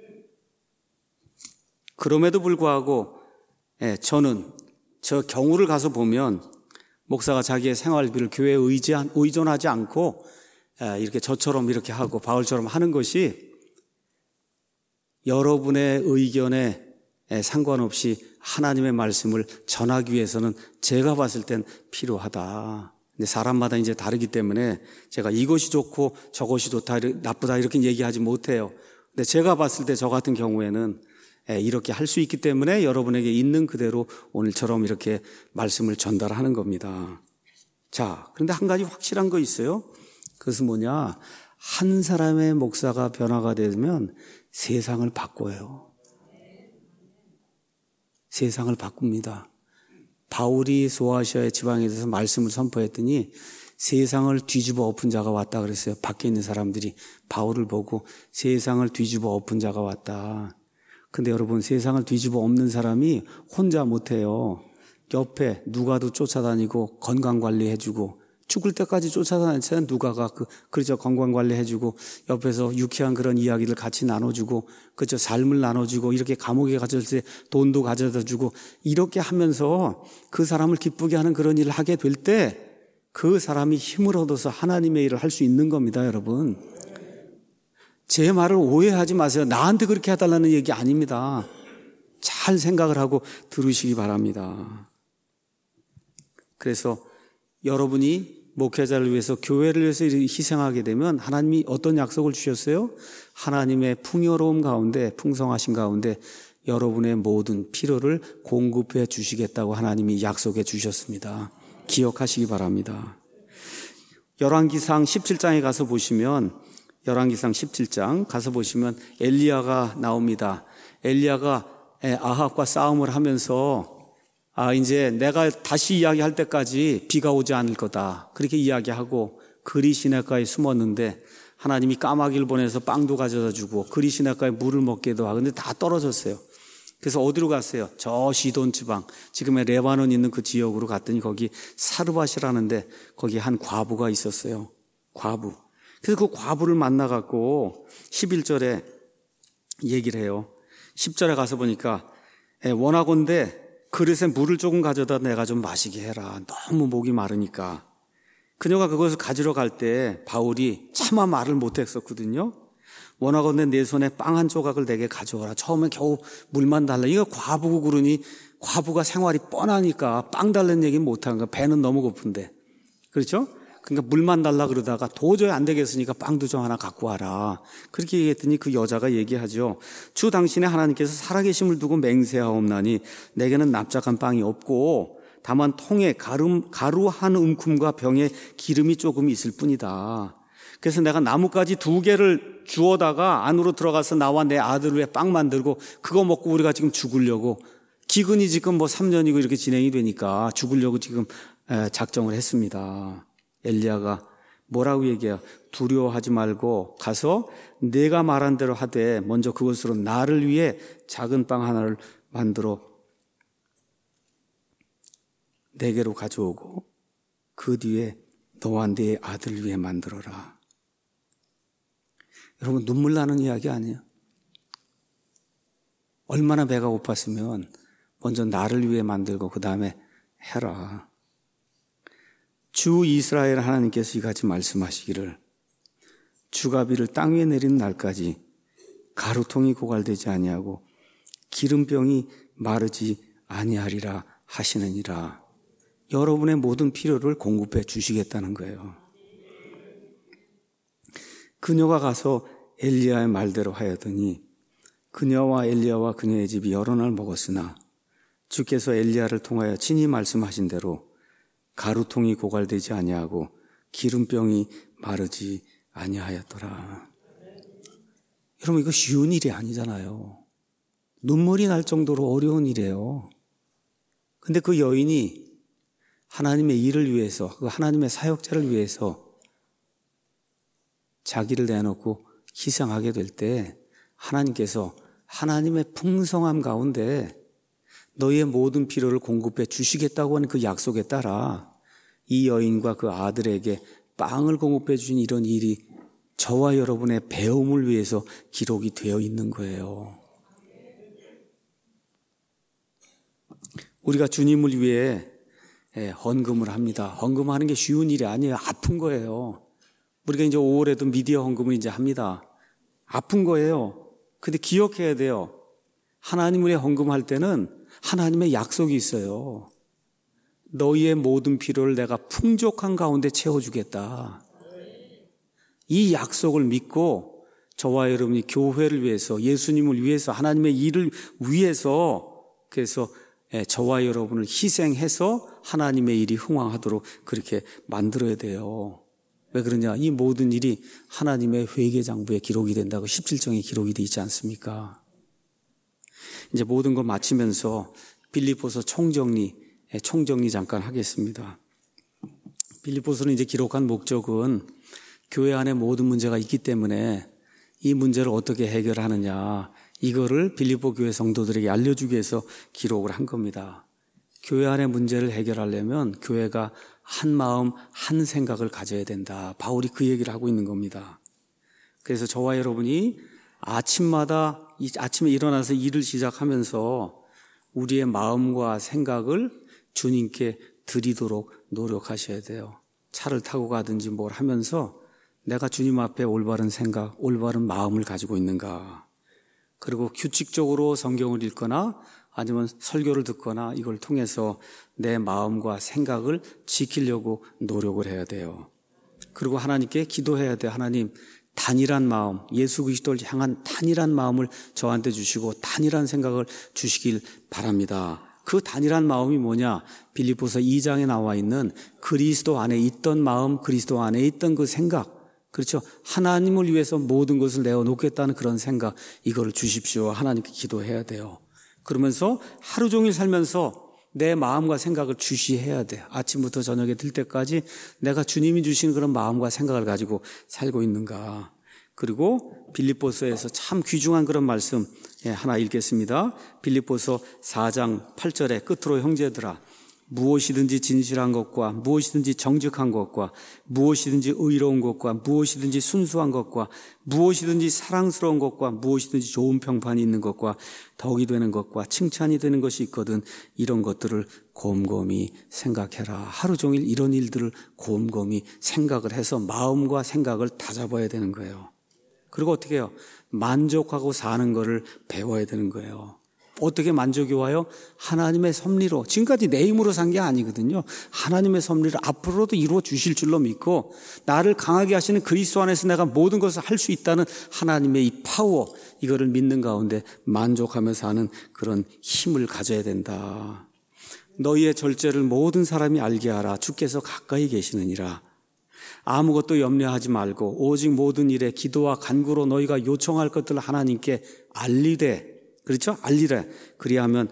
A: 그럼에도 불구하고 저는 저 경우를 가서 보면 목사가 자기의 생활비를 교회에 의존하지 않고 이렇게 저처럼 이렇게 하고 바울처럼 하는 것이 여러분의 의견에 상관없이 하나님의 말씀을 전하기 위해서는 제가 봤을 땐 필요하다. 근데 사람마다 이제 다르기 때문에 제가 이것이 좋고 저것이 좋다, 나쁘다 이렇게 얘기하지 못해요. 근데 제가 봤을 때 저 같은 경우에는 이렇게 할 수 있기 때문에 여러분에게 있는 그대로 오늘처럼 이렇게 말씀을 전달하는 겁니다. 자, 그런데 한 가지 확실한 거 있어요. 그것은 뭐냐? 한 사람의 목사가 변화가 되면 세상을 바꿔요. 세상을 바꿉니다. 바울이 소아시아의 지방에 대해서 말씀을 선포했더니 세상을 뒤집어 엎은 자가 왔다 그랬어요. 밖에 있는 사람들이 바울을 보고 세상을 뒤집어 엎은 자가 왔다. 근데 여러분, 세상을 뒤집어 엎는 사람이 혼자 못해요. 옆에 누가도 쫓아다니고 건강관리해주고, 죽을 때까지 쫓아다니는 누가가 그렇죠. 건강관리해주고, 옆에서 유쾌한 그런 이야기를 같이 나눠주고, 그렇죠. 삶을 나눠주고, 이렇게 감옥에 갇혔을 때 돈도 가져다주고, 이렇게 하면서 그 사람을 기쁘게 하는 그런 일을 하게 될 때 그 사람이 힘을 얻어서 하나님의 일을 할 수 있는 겁니다, 여러분. 제 말을 오해하지 마세요. 나한테 그렇게 해달라는 얘기 아닙니다. 잘 생각을 하고 들으시기 바랍니다. 그래서 여러분이 목회자를 위해서, 교회를 위해서 희생하게 되면 하나님이 어떤 약속을 주셨어요? 하나님의 풍요로움 가운데, 풍성하신 가운데 여러분의 모든 필요를 공급해 주시겠다고 하나님이 약속해 주셨습니다. 기억하시기 바랍니다. 열왕기상 17장에 가서 보시면, 열왕기상 17장 가서 보시면 엘리야가 나옵니다. 엘리야가 아합과 싸움을 하면서 이제 내가 다시 이야기할 때까지 비가 오지 않을 거다, 그렇게 이야기하고 그리 시냇가에 숨었는데 하나님이 까마귀를 보내서 빵도 가져다 주고 그리 시냇가에 물을 먹게도 하고, 근데 다 떨어졌어요. 그래서 어디로 갔어요? 저 시돈 지방, 지금의 레바논 있는 그 지역으로 갔더니 거기 사르밧이라는데 거기 한 과부가 있었어요. 과부. 그래서 그 과부를 만나갖고 11절에 얘기를 해요. 10절에 가서 보니까 원하건대 그릇에 물을 조금 가져다 내가 좀 마시게 해라. 너무 목이 마르니까. 그녀가 그것을 가지러 갈 때 바울이 차마 말을 못했었거든요. 원하건대 내 손에 빵 한 조각을 내게 가져오라. 처음에 겨우 물만 달라. 이거 과부고 그러니 과부가 생활이 뻔하니까 빵 달라는 얘기는 못한 거야. 배는 너무 고픈데. 그렇죠? 그러니까 물만 달라 그러다가 도저히 안 되겠으니까 빵도 좀 하나 갖고 와라. 그렇게 얘기했더니 그 여자가 얘기하죠. 주 당신의 하나님께서 살아계심을 두고 맹세하옵나니 내게는 납작한 빵이 없고 다만 통에 가루 한 움큼과 병에 기름이 조금 있을 뿐이다. 그래서 내가 나뭇가지 2개를 주워다가 안으로 들어가서 나와 내 아들을 위해 빵 만들고 그거 먹고 우리가 지금 죽으려고, 기근이 지금 3년이고 이렇게 진행이 되니까 죽으려고 지금 작정을 했습니다. 엘리야가 뭐라고 얘기해요? 두려워하지 말고 가서 내가 말한 대로 하되 먼저 그것으로 나를 위해 작은 빵 하나를 만들어 내게로 가져오고 그 뒤에 너와 네 아들 위해 만들어라. 여러분, 눈물 나는 이야기 아니에요? 얼마나 배가 고팠으면 먼저 나를 위해 만들고 그 다음에 해라. 주 이스라엘 하나님께서 이같이 말씀하시기를 주가 비를 땅 위에 내리는 날까지 가루통이 고갈되지 아니하고 기름병이 마르지 아니하리라 하시느니라. 여러분의 모든 필요를 공급해 주시겠다는 거예요. 그녀가 가서 엘리야의 말대로 하였더니 그녀와 엘리야와 그녀의 집이 여러 날 먹었으나 주께서 엘리야를 통하여 친히 말씀하신 대로 가루통이 고갈되지 아니하고 기름병이 마르지 아니하였더라. 여러분, 이거 쉬운 일이 아니잖아요. 눈물이 날 정도로 어려운 일이에요. 근데 그 여인이 하나님의 일을 위해서, 그 하나님의 사역자를 위해서 자기를 내놓고 희생하게 될 때 하나님께서 하나님의 풍성함 가운데 너희의 모든 필요를 공급해 주시겠다고 하는 그 약속에 따라 이 여인과 그 아들에게 빵을 공급해 주신 이런 일이 저와 여러분의 배움을 위해서 기록이 되어 있는 거예요. 우리가 주님을 위해 헌금을 합니다. 헌금하는 게 쉬운 일이 아니에요. 아픈 거예요. 우리가 이제 5월에도 미디어 헌금을 이제 합니다. 아픈 거예요. 근데 기억해야 돼요. 하나님을 위해 헌금할 때는 하나님의 약속이 있어요. 너희의 모든 필요를 내가 풍족한 가운데 채워주겠다. 이 약속을 믿고 저와 여러분이 교회를 위해서, 예수님을 위해서, 하나님의 일을 위해서, 그래서 저와 여러분을 희생해서 하나님의 일이 흥왕하도록 그렇게 만들어야 돼요. 왜 그러냐? 이 모든 일이 하나님의 회계장부에 기록이 된다고 17장에 기록이 되어 있지 않습니까? 이제 모든 걸 마치면서 빌립보서 총정리 잠깐 하겠습니다. 빌립보서는 이제 기록한 목적은 교회 안에 모든 문제가 있기 때문에 이 문제를 어떻게 해결하느냐, 이거를 빌립보 교회 성도들에게 알려주기 위해서 기록을 한 겁니다. 교회 안의 문제를 해결하려면 교회가 한 마음, 한 생각을 가져야 된다. 바울이 그 얘기를 하고 있는 겁니다. 그래서 저와 여러분이 아침에 일어나서 일을 시작하면서 우리의 마음과 생각을 주님께 드리도록 노력하셔야 돼요. 차를 타고 가든지 뭘 하면서 내가 주님 앞에 올바른 생각, 올바른 마음을 가지고 있는가. 그리고 규칙적으로 성경을 읽거나 아니면 설교를 듣거나 이걸 통해서 내 마음과 생각을 지키려고 노력을 해야 돼요. 그리고 하나님께 기도해야 돼요. 하나님, 단일한 마음, 예수 그리스도를 향한 단일한 마음을 저한테 주시고 단일한 생각을 주시길 바랍니다. 그 단일한 마음이 뭐냐? 빌립보서 2장에 나와 있는 그리스도 안에 있던 마음, 그리스도 안에 있던 그 생각, 그렇죠? 하나님을 위해서 모든 것을 내어놓겠다는 그런 생각, 이거를 주십시오. 하나님께 기도해야 돼요. 그러면서 하루 종일 살면서 내 마음과 생각을 주시해야 돼요. 아침부터 저녁에 들 때까지 내가 주님이 주시는 그런 마음과 생각을 가지고 살고 있는가. 그리고 빌립보서에서 참 귀중한 그런 말씀 하나 읽겠습니다. 빌립보서 4장 8절에 끝으로 형제들아, 무엇이든지 진실한 것과 무엇이든지 정직한 것과 무엇이든지 의로운 것과 무엇이든지 순수한 것과 무엇이든지 사랑스러운 것과 무엇이든지 좋은 평판이 있는 것과 덕이 되는 것과 칭찬이 되는 것이 있거든 이런 것들을 곰곰이 생각해라. 하루 종일 이런 일들을 곰곰이 생각을 해서 마음과 생각을 다잡아야 되는 거예요. 그리고 어떻게 해요? 만족하고 사는 거를 배워야 되는 거예요. 어떻게 만족이 와요? 하나님의 섭리로. 지금까지 내 힘으로 산 게 아니거든요. 하나님의 섭리를 앞으로도 이루어 주실 줄로 믿고 나를 강하게 하시는 그리스도 안에서 내가 모든 것을 할 수 있다는 하나님의 이 파워, 이거를 믿는 가운데 만족하며 사는 그런 힘을 가져야 된다. 너희의 절제를 모든 사람이 알게 하라. 주께서 가까이 계시느니라. 아무것도 염려하지 말고 오직 모든 일에 기도와 간구로 너희가 요청할 것들을 하나님께 알리되, 그렇죠? 알리래. 그리하면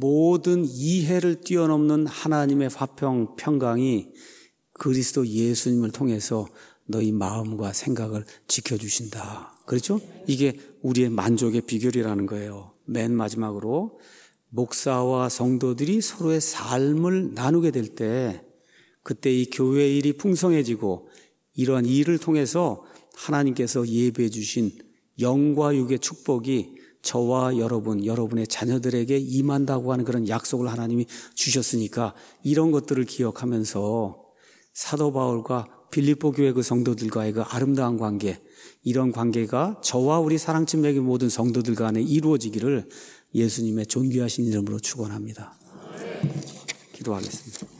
A: 모든 이해를 뛰어넘는 하나님의 화평, 평강이 그리스도 예수님을 통해서 너희 마음과 생각을 지켜주신다. 그렇죠? 이게 우리의 만족의 비결이라는 거예요. 맨 마지막으로 목사와 성도들이 서로의 삶을 나누게 될 때 그때 이 교회 일이 풍성해지고 이러한 일을 통해서 하나님께서 예배해 주신 영과 육의 축복이 저와 여러분, 여러분의 자녀들에게 임한다고 하는 그런 약속을 하나님이 주셨으니까 이런 것들을 기억하면서 사도 바울과 빌립보 교회 그 성도들과의 그 아름다운 관계, 이런 관계가 저와 우리 사랑팀맥의 모든 성도들 간에 이루어지기를 예수님의 존귀하신 이름으로 축원합니다. 기도하겠습니다.